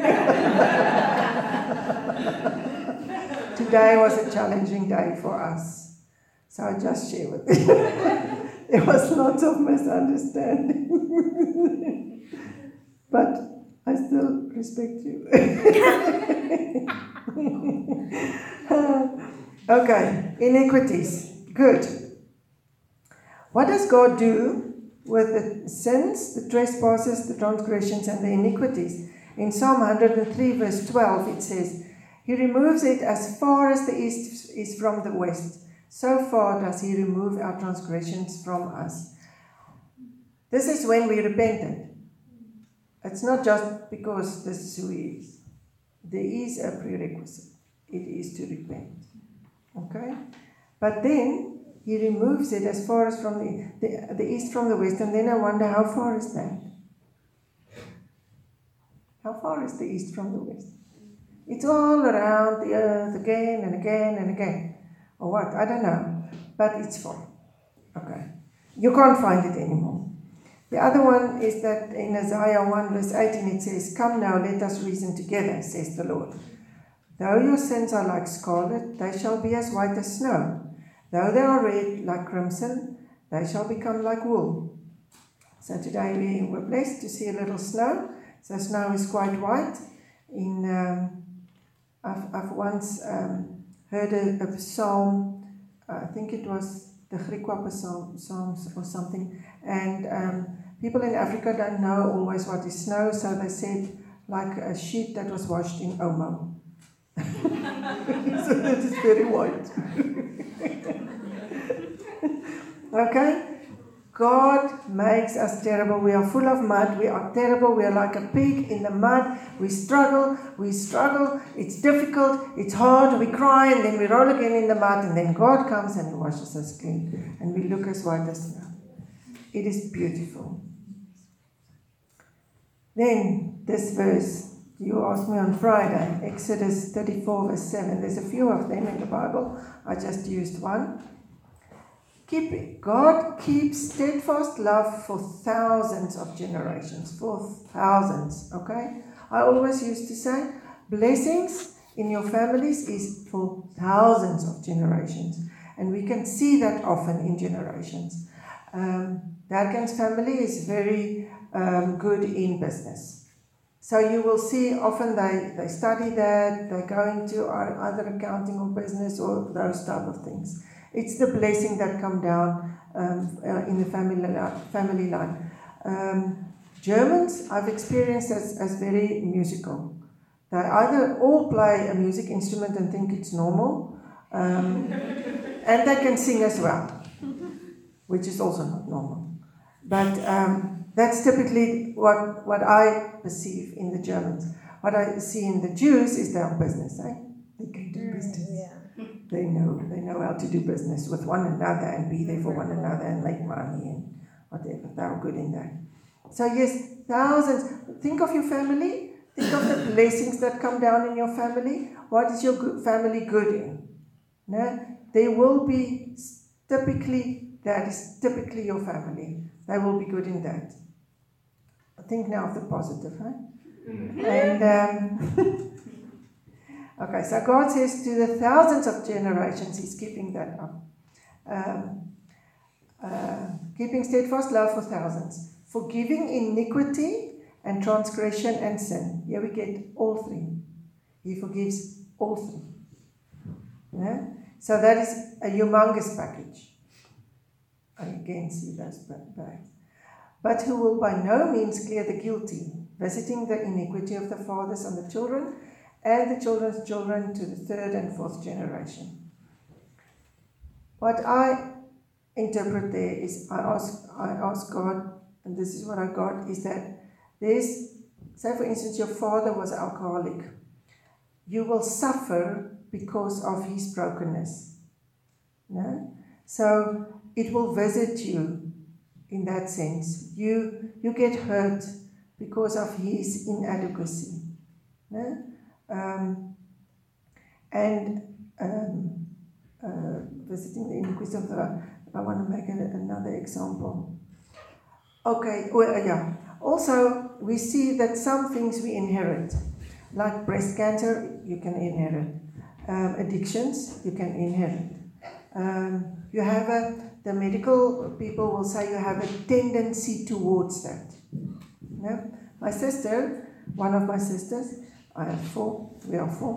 Today was a challenging day for us. So I just share with you. There was lots of misunderstanding. But I still respect you. Okay, iniquities. Good. What does God do with the sins, the trespasses, the transgressions, and the iniquities? In Psalm one hundred three, verse twelve, it says, He removes it as far as the east is from the west. So far does He remove our transgressions from us. This is when we repented. It's not just because this is who He is. There is a prerequisite. It is to repent. Okay? But then He removes it as far as from the, the, the east from the west. And then I wonder, how far is that? How far is the east from the west? It's all around the earth again and again and again. Or what? I don't know. But it's far. Okay. You can't find it anymore. The other one is that in Isaiah one verse eighteen it says, Come now, let us reason together, says the Lord. Though your sins are like scarlet, they shall be as white as snow. Though they are red like crimson, they shall become like wool. So today we were blessed to see a little snow. So snow is quite white. In um, I've, I've once um, heard a, a psalm, I think it was the Griekwa psalm, Psalms or something, and um, people in Africa don't know always what is snow, so they said like a sheet that was washed in Omo. So that is very white. Okay? God makes us terrible. We are full of mud. We are terrible. We are like a pig in the mud. We struggle. We struggle. It's difficult. It's hard. We cry and then we roll again in the mud. And then God comes and He washes us clean. And we look as white as snow. It is beautiful. Then this verse, you asked me on Friday, Exodus thirty-four verse seven. There's a few of them in the Bible. I just used one. Keep, God keeps steadfast love for thousands of generations. For thousands, okay? I always used to say, blessings in your families is for thousands of generations. And we can see that often in generations. Um, Darkan's family is very um, good in business. So you will see often they, they study that, they go into either accounting or business or those type of things. It's the blessing that come down um, uh, in the family line. Family line. Um, Germans, I've experienced as, as very musical. They either all play a music instrument and think it's normal, um, and they can sing as well, which is also not normal. But um, that's typically what, what I perceive in the Germans. What I see in the Jews is their business. Eh? They can do business. Yeah. They know they know how to do business with one another and be there for one another and make money and whatever. They're good in that. So yes, thousands. Think of your family. Think of the blessings that come down in your family. What is your good family good in? No? There will be typically, that is typically your family. They will be good in that. Think now of the positive, huh? And um, okay, so God says to the thousands of generations, He's keeping that up. Um, uh, keeping steadfast love for thousands. Forgiving iniquity and transgression and sin. Here we get all three. He forgives all three. Yeah? So that is a humongous package. I again see those bags. But who will by no means clear the guilty, visiting the iniquity of the fathers on the children, and the children's children to the third and fourth generation. What I interpret there is, I ask, I ask God, and this is what I got, is that there's, say for instance, your father was alcoholic. You will suffer because of his brokenness. No? So it will visit you in that sense. You, you get hurt because of his inadequacy. No? Um, and um, uh, visiting the iniquity of the, I want to make a, another example. Okay, well, yeah. Also, we see that some things we inherit, like breast cancer, you can inherit. Um, addictions, you can inherit. Um, you have a, the medical people will say you have a tendency towards that. No? My sister, one of my sisters, I have four, we are four,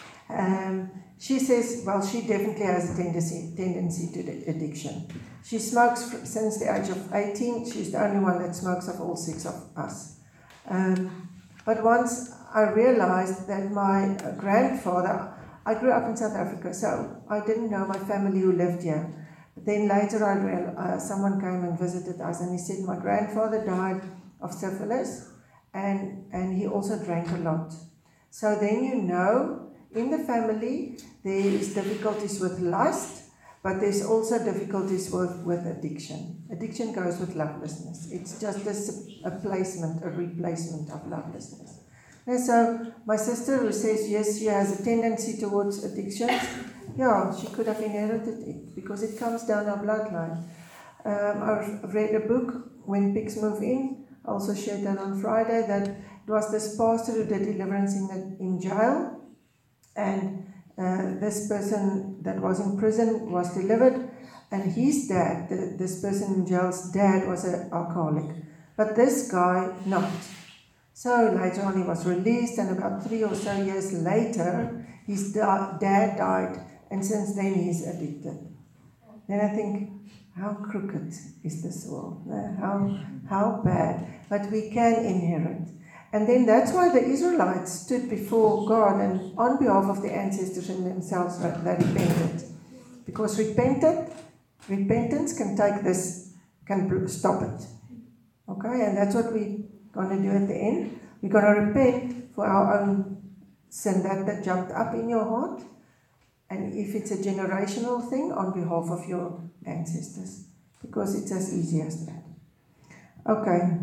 um, she says, well, she definitely has a tendency, tendency to the addiction. She smokes since the age of eighteen. She's the only one that smokes of all six of us. Um, but once I realized that my grandfather, I grew up in South Africa, so I didn't know my family who lived here. But then later I realized, uh, someone came and visited us, and he said my grandfather died of syphilis, and, and he also drank a lot. So then you know, in the family, there is difficulties with lust, but there's also difficulties with, with addiction. Addiction goes with lovelessness. It's just a, a placement, a replacement of lovelessness. And so my sister who says, yes, she has a tendency towards addictions, yeah, she could have inherited it because it comes down our bloodline. Um, I've read a book, When Pigs Move In, I also shared that on Friday, that it was this pastor who did deliverance in, the, in jail. And uh, this person that was in prison was delivered, and his dad, the, this person in jail's dad, was an alcoholic. But this guy, not. So later on he was released, and about three or so years later, his da- dad died, and since then he's addicted. Then I think, how crooked is this world? How, how bad? But we can inherit. And then that's why the Israelites stood before God and on behalf of the ancestors and themselves, they repented. Because repented, repentance can take this, can stop it. Okay, and that's what we're going to do at the end. We're going to repent for our own sin that, that jumped up in your heart. And if it's a generational thing, on behalf of your ancestors. Because it's as easy as that. Okay.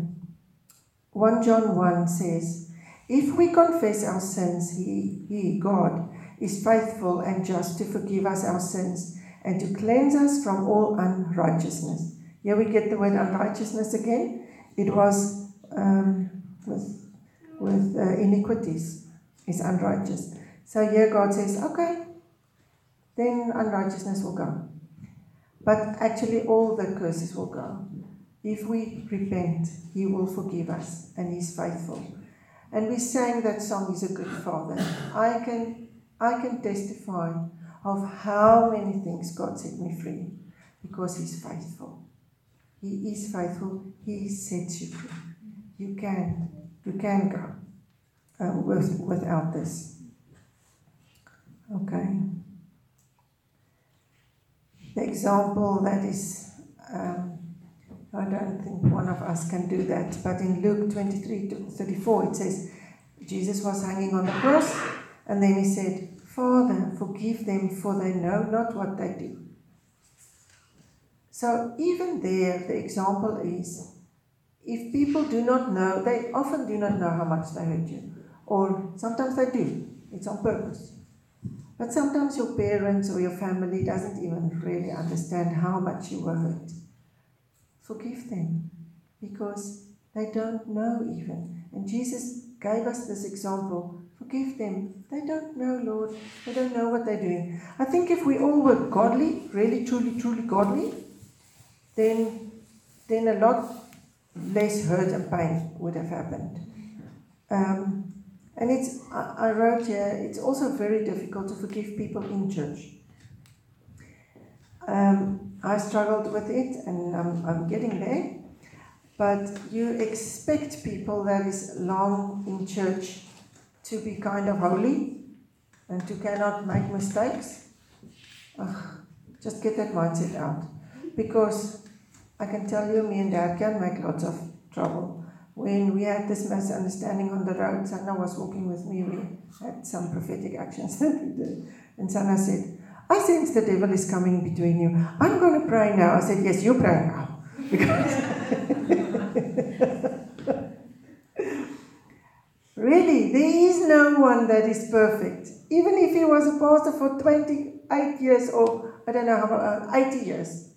First John one says, if we confess our sins, he, he, God, is faithful and just to forgive us our sins and to cleanse us from all unrighteousness. Here we get the word unrighteousness again. It was um, with, with uh, iniquities, is unrighteous. So here God says, okay, then unrighteousness will go. But actually all the curses will go. If we repent, He will forgive us, and He's faithful. And we sang that song, He's a Good Father. I can, I can testify of how many things God set me free, because He's faithful. He is faithful. He sets you free. You can, you can go um, with, without this. Okay. The example that is. Um, I don't think one of us can do that, but in Luke twenty-three to thirty-four it says, Jesus was hanging on the cross, and then He said, Father, forgive them, for they know not what they do. So even there, the example is, if people do not know, they often do not know how much they hurt you, or sometimes they do, it's on purpose. But sometimes your parents or your family doesn't even really understand how much you were hurt. Forgive them, because they don't know even. And Jesus gave us this example. Forgive them. They don't know, Lord. They don't know what they're doing. I think if we all were godly, really, truly, truly godly, then, then a lot less hurt and pain would have happened. Um, and it's, I, I wrote here, it's also very difficult to forgive people in church. Um, I struggled with it, and I'm, I'm getting there. But you expect people that is long in church to be kind of holy and to cannot make mistakes. Ugh, just get that mindset out. Because I can tell you, me and Dad can make lots of trouble. When we had this misunderstanding on the road, Sana was walking with me, we had some prophetic actions that we did. And Sana said, I sense the devil is coming between you. I'm going to pray now. I said, yes, you pray now. Because really, there is no one that is perfect. Even if he was a pastor for twenty-eight years or, I don't know, how uh, eighty years.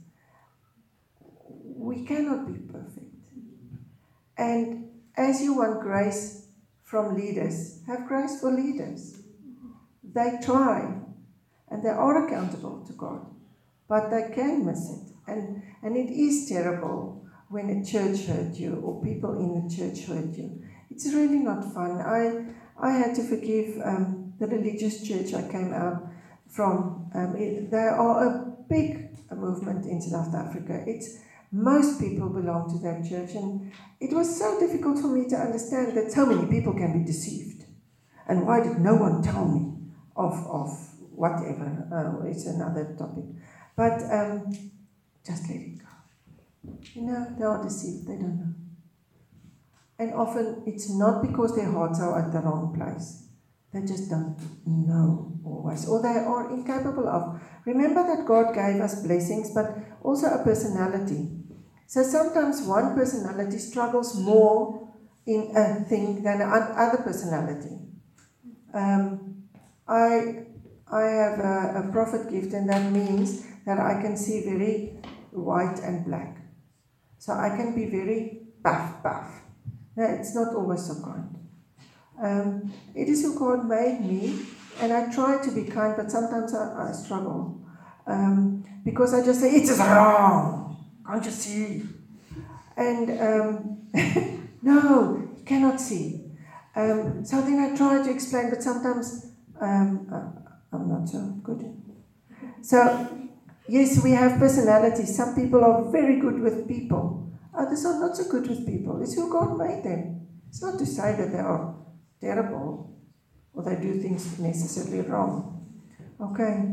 We cannot be perfect. And as you want grace from leaders, have grace for leaders. They try, and they are accountable to God, but they can miss it. And, and it is terrible when a church hurt you or people in the church hurt you. It's really not fun. I I had to forgive um, the religious church I came out from. Um, it, they are a big movement in South Africa. It's most people belong to that church, and it was so difficult for me to understand that so many people can be deceived. And why did no one tell me of of whatever? Uh, it's another topic. But um, just let it go. You know, they are deceived. They don't know. And often it's not because their hearts are at the wrong place. They just don't know always, or they are incapable of. Remember that God gave us blessings, but also a personality. So sometimes one personality struggles more in a thing than another personality. Um, I I have a, a prophet gift, and that means that I can see very white and black. So I can be very buff, buff. No, it's not always so kind. Um, it is who God made me, and I try to be kind, but sometimes I, I struggle. Um, because I just say, it is wrong, can't you see? And um, no, you cannot see. Um, so then I try to explain, but sometimes um, uh, I'm not so good. So, yes, we have personalities. Some people are very good with people. Others are not so good with people. It's who God made them. It's not to say that they are terrible or they do things necessarily wrong. Okay.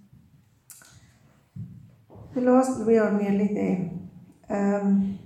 The last, we are nearly there. Um,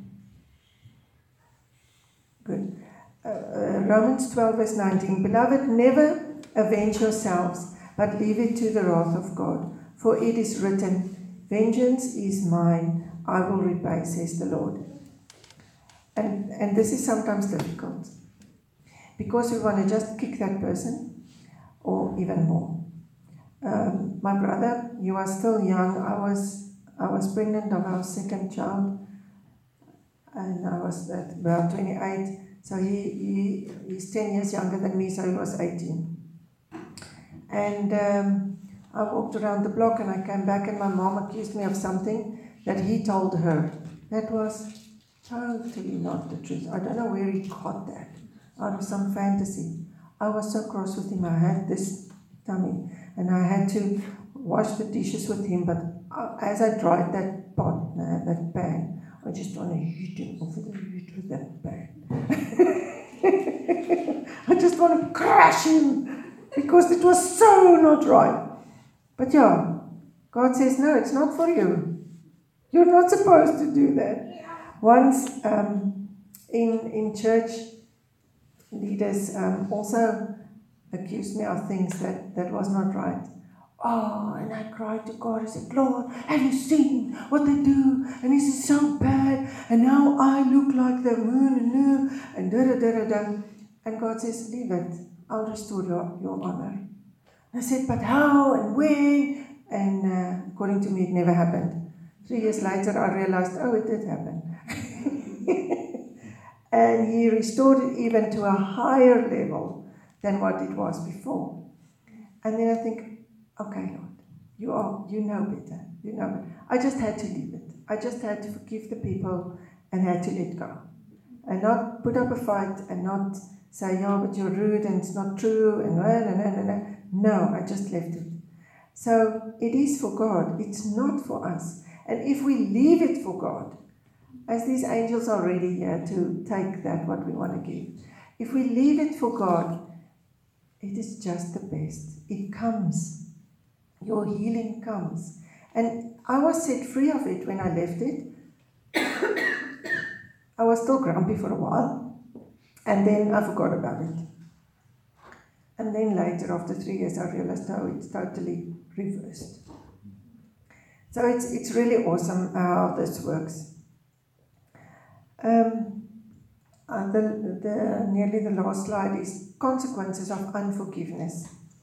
good. Uh, uh, Romans twelve verse nineteen. Beloved, never avenge yourselves, but leave it to the wrath of God. For it is written, vengeance is mine, I will repay, says the Lord. And, and this is sometimes difficult. Because we want to just kick that person, or even more. Um, my brother, he was still young. I was I was pregnant of our second child, and I was at about twenty-eight. So he, he he's ten years younger than me, so he was eighteen. And um, I walked around the block, and I came back, and my mom accused me of something that he told her. That was totally not the truth. I don't know where he got that. Out of some fantasy. I was so cross with him. I had this tummy, and I had to wash the dishes with him, but as I dried that pot, uh, that pan, I just want to hit him over the head with that pan. I just want to crash him, because it was so not right. But yeah, God says, no, it's not for you. You're not supposed to do that. Once um, in, in church, leaders um, also accused me of things that, that was not right. Oh, and I cried to God. I said, Lord, have you seen what they do? And this is so bad. And now I look like the moon and new and da da da da da. And God says, leave it. I'll restore your, your honor. And I said, but how and when? And uh, according to me, it never happened. Three years later, I realized, oh, it did happen. And he restored it even to a higher level than what it was before. And then I think, okay, Lord, you are, you know better. You know better. I just had to leave it. I just had to forgive the people and had to let go. And not put up a fight and not say, yeah, but you're rude and it's not true and and and and and. No, I just left it. So it is for God. It's not for us. And if we leave it for God, as these angels are ready here to take that, what we want to give. If we leave it for God, It is just the best. It comes. Your healing comes. And I was set free of it when I left it. I was still grumpy for a while. And then I forgot about it. And then later, after three years, I realized how it's totally reversed. So it's it's really awesome how this works. Um, uh, the, the nearly the last slide is consequences of unforgiveness.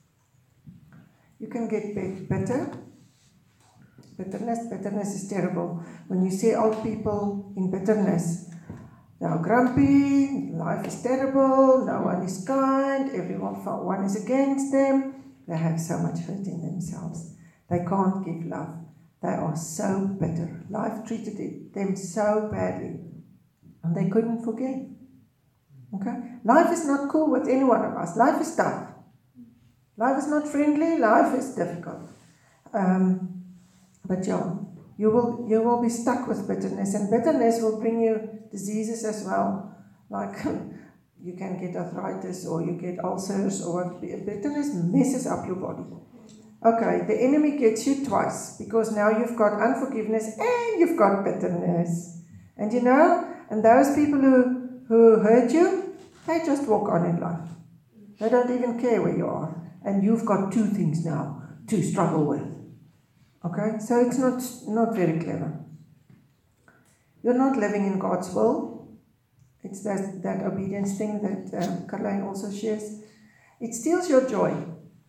You can get bitter. Bitterness, bitterness is terrible. When you see old people in bitterness, they are grumpy, life is terrible, no one is kind, everyone one is against them. They have so much hurt in themselves. They can't give love. They are so bitter. Life treated it, them so badly. And they couldn't forgive. Okay? Life is not cool with any one of us. Life is tough. Life is not friendly. Life is difficult. Um, but yeah, you will you will be stuck with bitterness, and bitterness will bring you diseases as well. Like you can get arthritis, or you get ulcers, or bitterness messes up your body. Okay, the enemy gets you twice, because now you've got unforgiveness and you've got bitterness. And you know, and those people who, who hurt you, they just walk on in life. They don't even care where you are. And you've got two things now to struggle with. Okay, so it's not, not very clever. You're not living in God's will. It's that, that obedience thing that um, Caroline also shares. It steals your joy.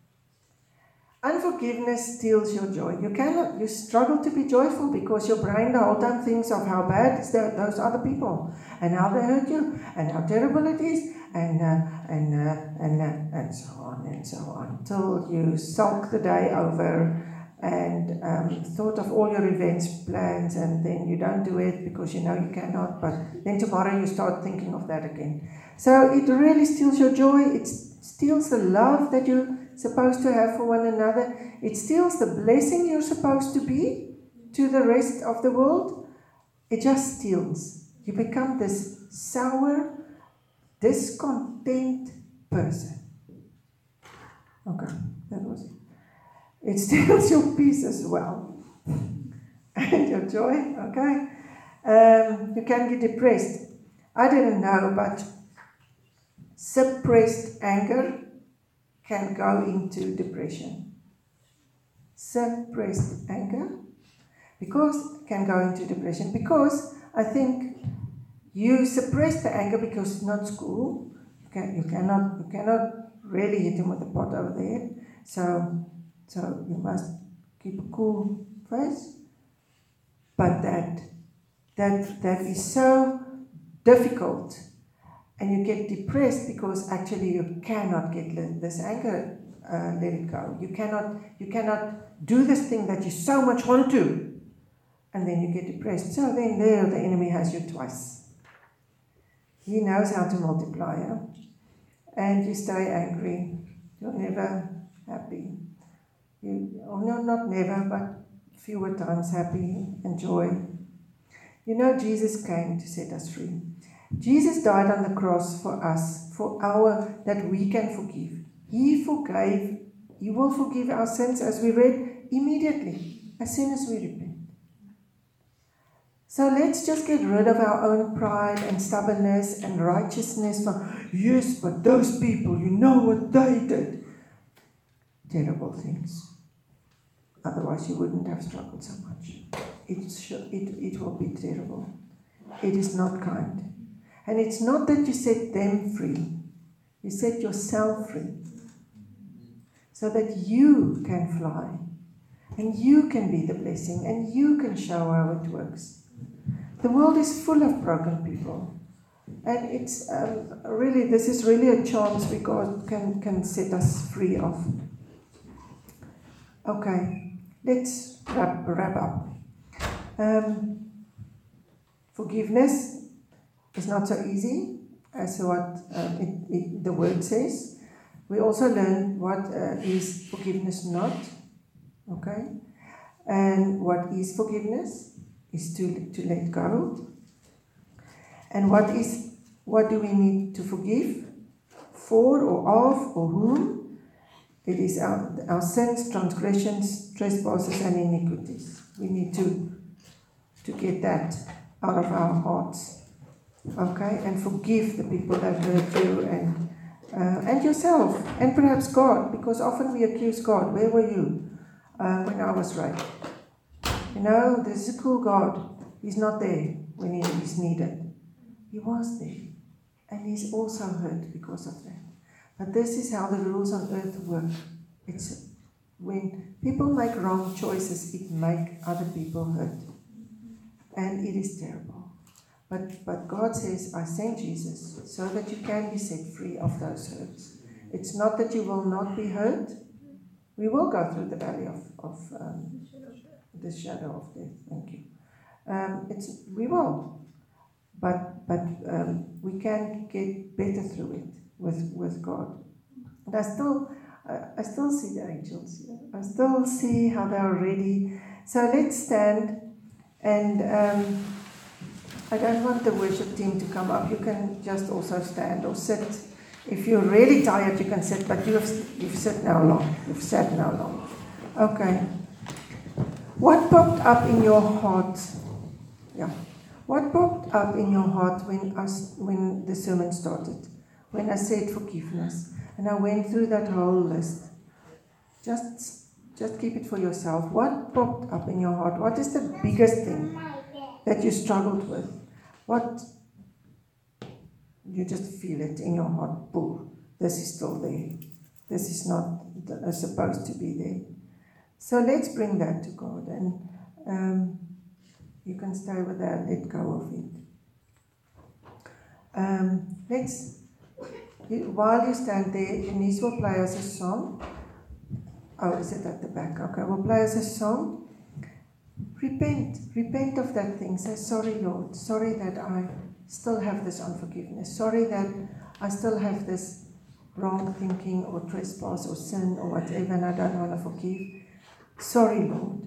Unforgiveness steals your joy. You cannot, you struggle to be joyful because your brain the whole time thinks of how bad is the, those other people and how they hurt you and how terrible it is and uh, and uh, and uh, and so on and so on till you sulk the day over and um, thought of all your revenge plans, and then you don't do it because you know you cannot. But then tomorrow you start thinking of that again. So it really steals your joy. It steals the love that you supposed to have for one another. It steals the blessing you're supposed to be to the rest of the world. It just steals. You become this sour, discontent person. Okay, that was it. It steals your peace as well. And your joy, okay? Um, you can get depressed. I didn't know, but suppressed anger can go into depression. Suppressed anger because can go into depression because I think you suppress the anger because it's not school. You can you cannot you cannot really hit him with a pot over there. So so you must keep a cool face. But that that that is so difficult. And you get depressed because actually you cannot get this anger, uh, let it go. You cannot, you cannot do this thing that you so much want to. And then you get depressed. So then there the enemy has you twice. He knows how to multiply you. And you stay angry. You're never happy. You, oh no, not never, but fewer times happy and joy. You know, Jesus came to set us free. Jesus died on the cross for us, for our, that we can forgive. He forgave, He will forgive our sins, as we read, immediately, as soon as we repent. So let's just get rid of our own pride and stubbornness and righteousness from, yes, but those people, you know what they did. Terrible things. Otherwise you wouldn't have struggled so much. It, should, it, it will be terrible. It is not kind. And it's not that you set them free. You set yourself free. So that you can fly. And you can be the blessing. And you can show how it works. The world is full of broken people. And it's um, really, this is really a chance we God can, can set us free of. Okay, let's wrap, wrap up. Um, forgiveness is not so easy as what uh, it, it, the word says. We also learn what uh, is forgiveness not, okay? And what is forgiveness is to, to let go. And what is what do we need to forgive for or of or whom? It is our, our sins, transgressions, trespasses, and iniquities. We need to, to get that out of our hearts. Okay? And forgive the people that hurt you and, uh, and yourself, and perhaps God, because often we accuse God. Where were you uh, when I was raped? You know, this is a cool God. He's not there when he is needed. He was there. And he's also hurt because of that. But this is how the rules on earth work. It's when people make wrong choices, it makes other people hurt. And it is terrible. But but God says, I sent Jesus so that you can be set free of those hurts. It's not that you will not be hurt. We will go through the valley of, of um, the shadow of death. Thank you. Um, it's we will. But but um, we can get better through it with, with God. And I still I, I still see the angels here. I still see how they are ready. So let's stand, and um, I don't want the worship team to come up. You can just also stand or sit. If you're really tired, you can sit, but you have you've sit now long. You've sat now long. Okay. What popped up in your heart? Yeah. What popped up in your heart when us when the sermon started? When I said forgiveness, and I went through that whole list. Just, just keep it for yourself. What popped up in your heart? What is the biggest thing that you struggled with? What you just feel it in your heart? Pull. This is still there. This is not supposed to be there. So let's bring that to God, and um, you can stay with that. Let go of it. Um, let's. While you stand there, Denise will play us a song. Oh, is it at the back? Okay, we'll play us a song. Repent. Repent of that thing. Say, sorry, Lord. Sorry that I still have this unforgiveness. Sorry that I still have this wrong thinking or trespass or sin or whatever, and I don't want to forgive. Sorry, Lord.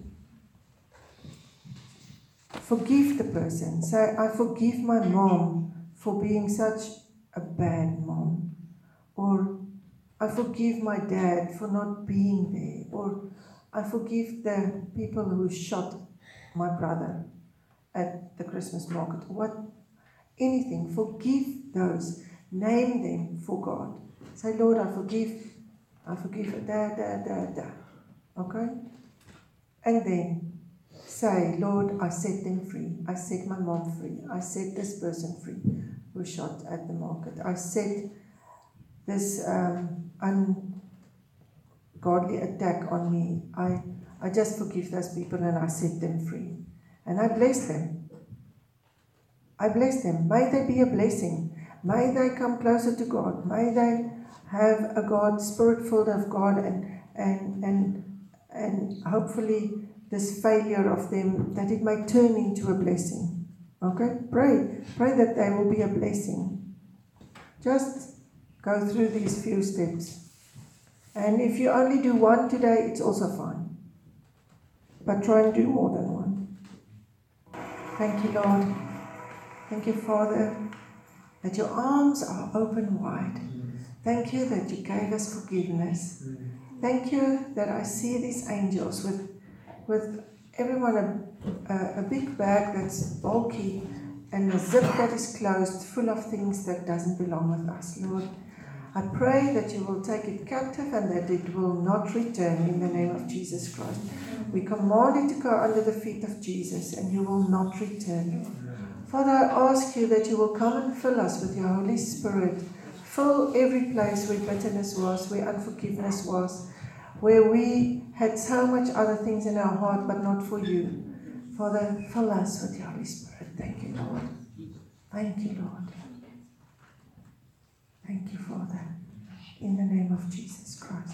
Forgive the person. Say, I forgive my mom for being such a bad mom. Or I forgive my dad for not being there. Or I forgive the people who shot my brother at the Christmas market. What? Anything. Forgive those. Name them for God. Say, Lord, I forgive. I forgive da, da, da, da. Okay? And then say, Lord, I set them free. I set my mom free. I set this person free who shot at the market. I set this um, ungodly attack on me. I, I just forgive those people and I set them free. And I bless them. I bless them. May they be a blessing. May they come closer to God. May they have a God, spirit filled of God, and and and and hopefully this failure of them, that it may turn into a blessing. Okay? Pray. Pray that they will be a blessing. Just go through these few steps. And if you only do one today, it's also fine. But try and do more than one. Thank you, Lord. Thank you, Father, that your arms are open wide. Thank you that you gave us forgiveness. Thank you that I see these angels with, with everyone a, a, a big bag that's bulky and a zip that is closed, full of things that doesn't belong with us, Lord. I pray that you will take it captive and that it will not return in the name of Jesus Christ. We command it to go under the feet of Jesus, and you will not return. Father, I ask you that you will come and fill us with your Holy Spirit. Fill every place where bitterness was, where unforgiveness was, where we had so much other things in our heart but not for you. Father, fill us with your Holy Spirit. Thank you, Lord. Thank you, Lord. Thank you, Father. In the name of Jesus Christ.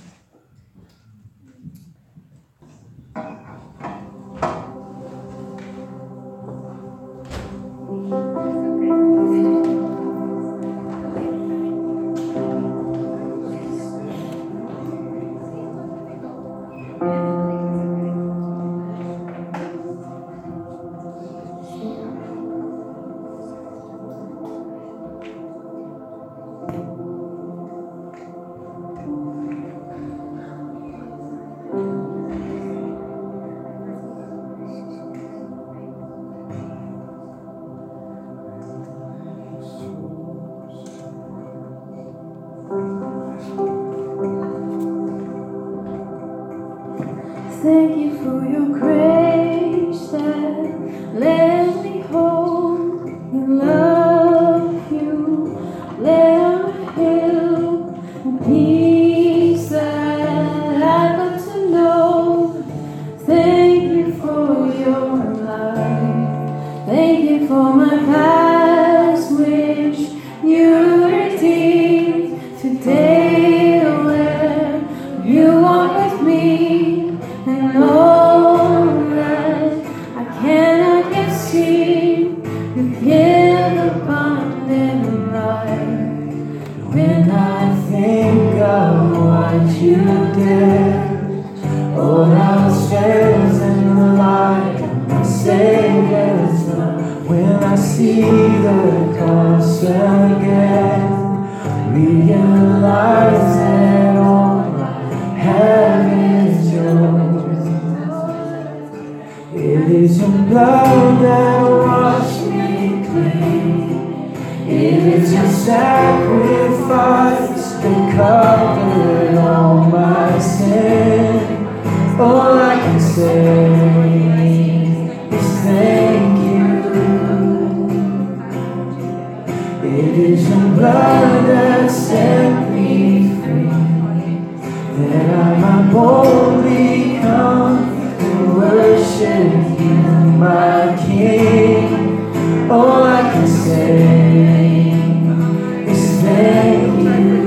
Let me hold and love you. Let me feel the peace that I've got to know. Thank you for your life. Thank you for my past, which you redeemed. Today, where you walk with me, and know that I cannot yet see. You give abundant life. When I think of what you did, all else fails in the light of my Savior's love. When I see the cross again, realize that all I have is yours. It is your blood that washed me clean. It is your sacrifice that covered all my sin. All I can say is thank you. It is your blood that set me free, that I might boldly come to worship you, my King. All I can say is thank you.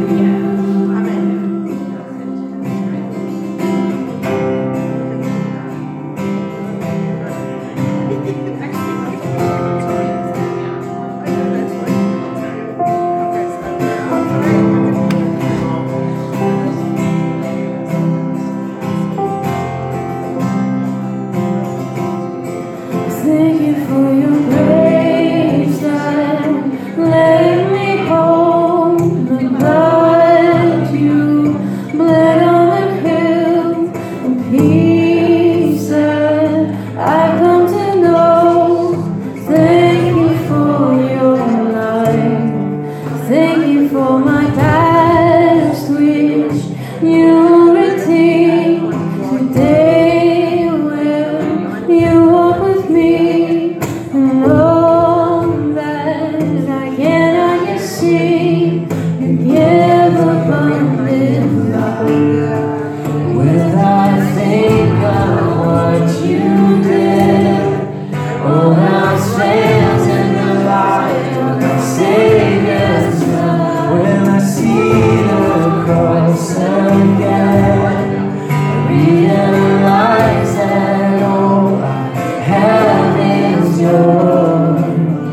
Thank you for your grace that let me hold the blood you bled on the hill, the peace that I come to know. Thank you for your life. Thank you for my past, which you redeemed. Today, will you walk with me, and know that I cannot yet see. You give abundant love. When I think of what you did, all else fails in the light of my Savior's love. When I see the cross again, I realize that all I have is yours.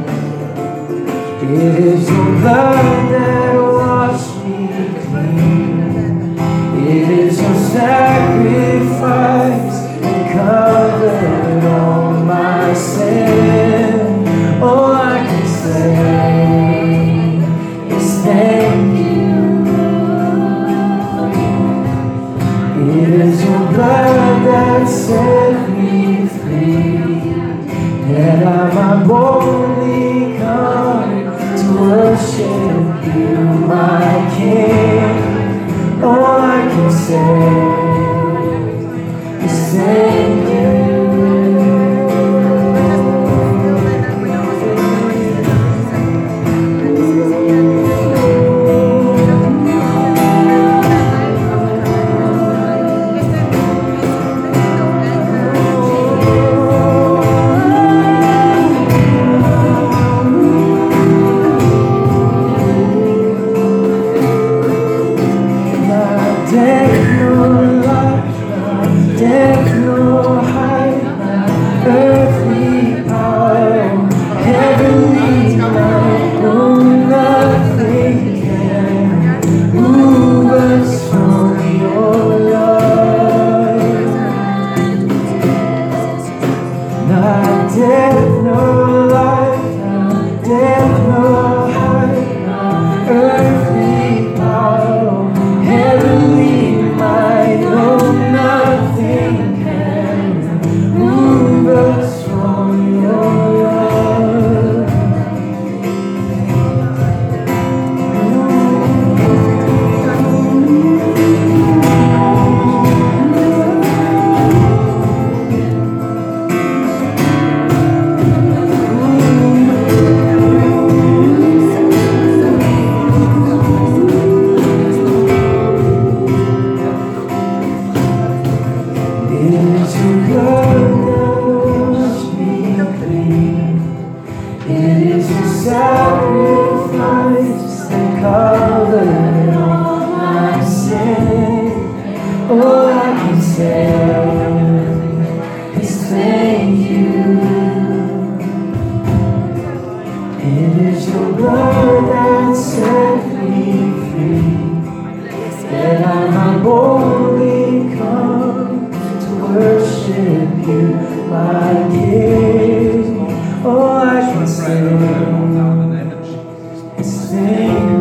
It is your blood that washed me clean. It is your sacrifice that covered all my sin. All I can say is thank you. It is your blood that set me free, that I might boldly come to worship you, my King. All I can say is thank you. Death no life, death no height, earthly power, heavenly might, no nothing can move us from your love. Not death, no life, not death, no height, not earthly power, heavenly might, no nothing can move us from your love. say is thank you. It is your blood that set me free, that I might boldly come to worship you, my gift. Oh, I can say is thank you.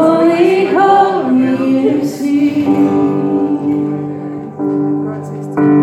Holy, holy is He.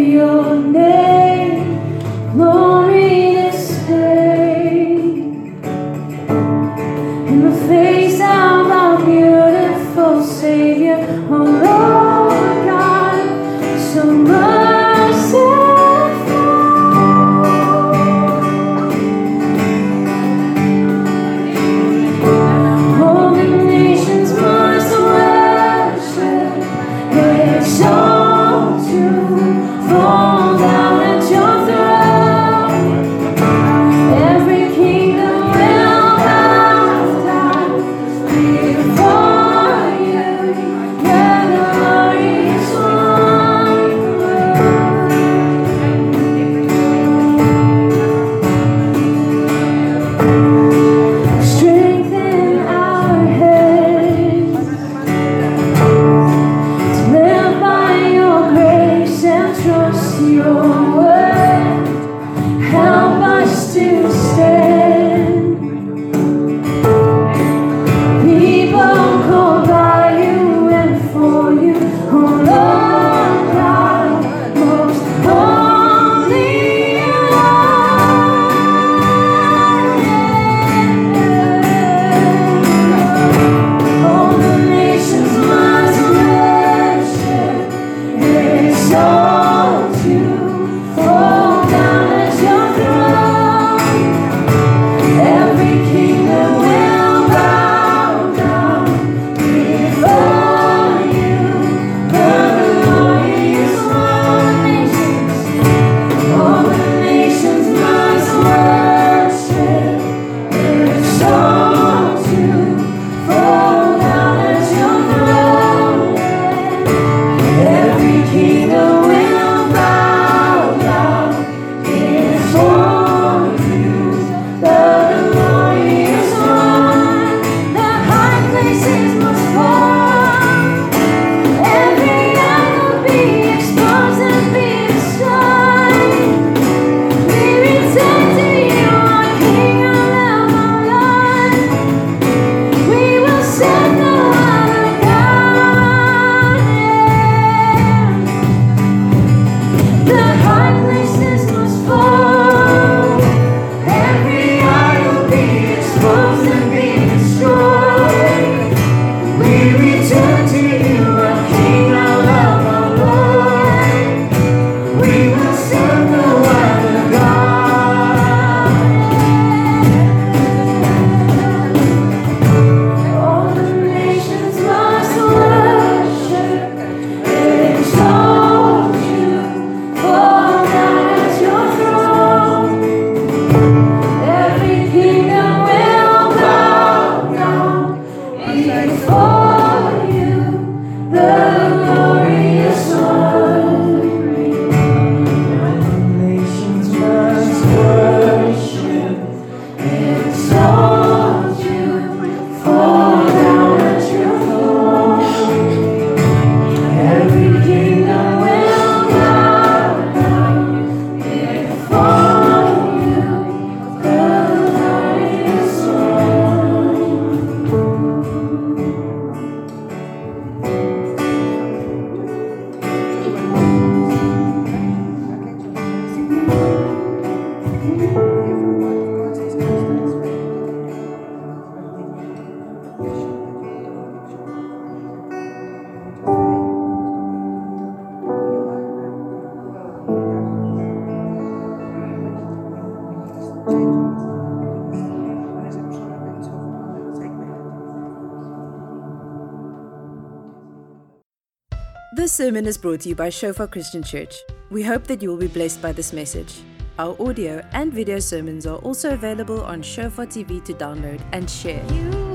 your name, glory display. In the face of our beautiful Savior, oh Lord God, so merciful. All the nations must worship, exalt you, fall down at your throne. Every kingdom will bow down before you, the glorious one. Strengthen our hands to live by your grace and trust your word. Help us to stand. People called by you and for you, oh Lord God, most holy Lord. All the nations must worship, exalt you, fall down at your throne. Every kingdom will bow down before you, the glorious one. All the nations must worship, exalt you, fall down at your throne. Every kingdom will bow down before you, the glorious one. The high places must fall, every eye will be exposed and be destroyed. We return to you, our King, our love, our Lord. We will serve no other God. The high places must fall, every eye will be exposed and be destroyed. We return to you, our King, our love, our Lord. We will serve no other God. All the nations must worship, exalt you, fall down at your throne. Every kingdom will bow down before you, the glorious one. Nations must worship, exalt you, fall down at your throne. Every kingdom will bow down before you, the glorious This sermon is brought to you by Shofar Christian Church. We hope that you will be blessed by this message. Our audio and video sermons are also available on Shofar T V to download and share.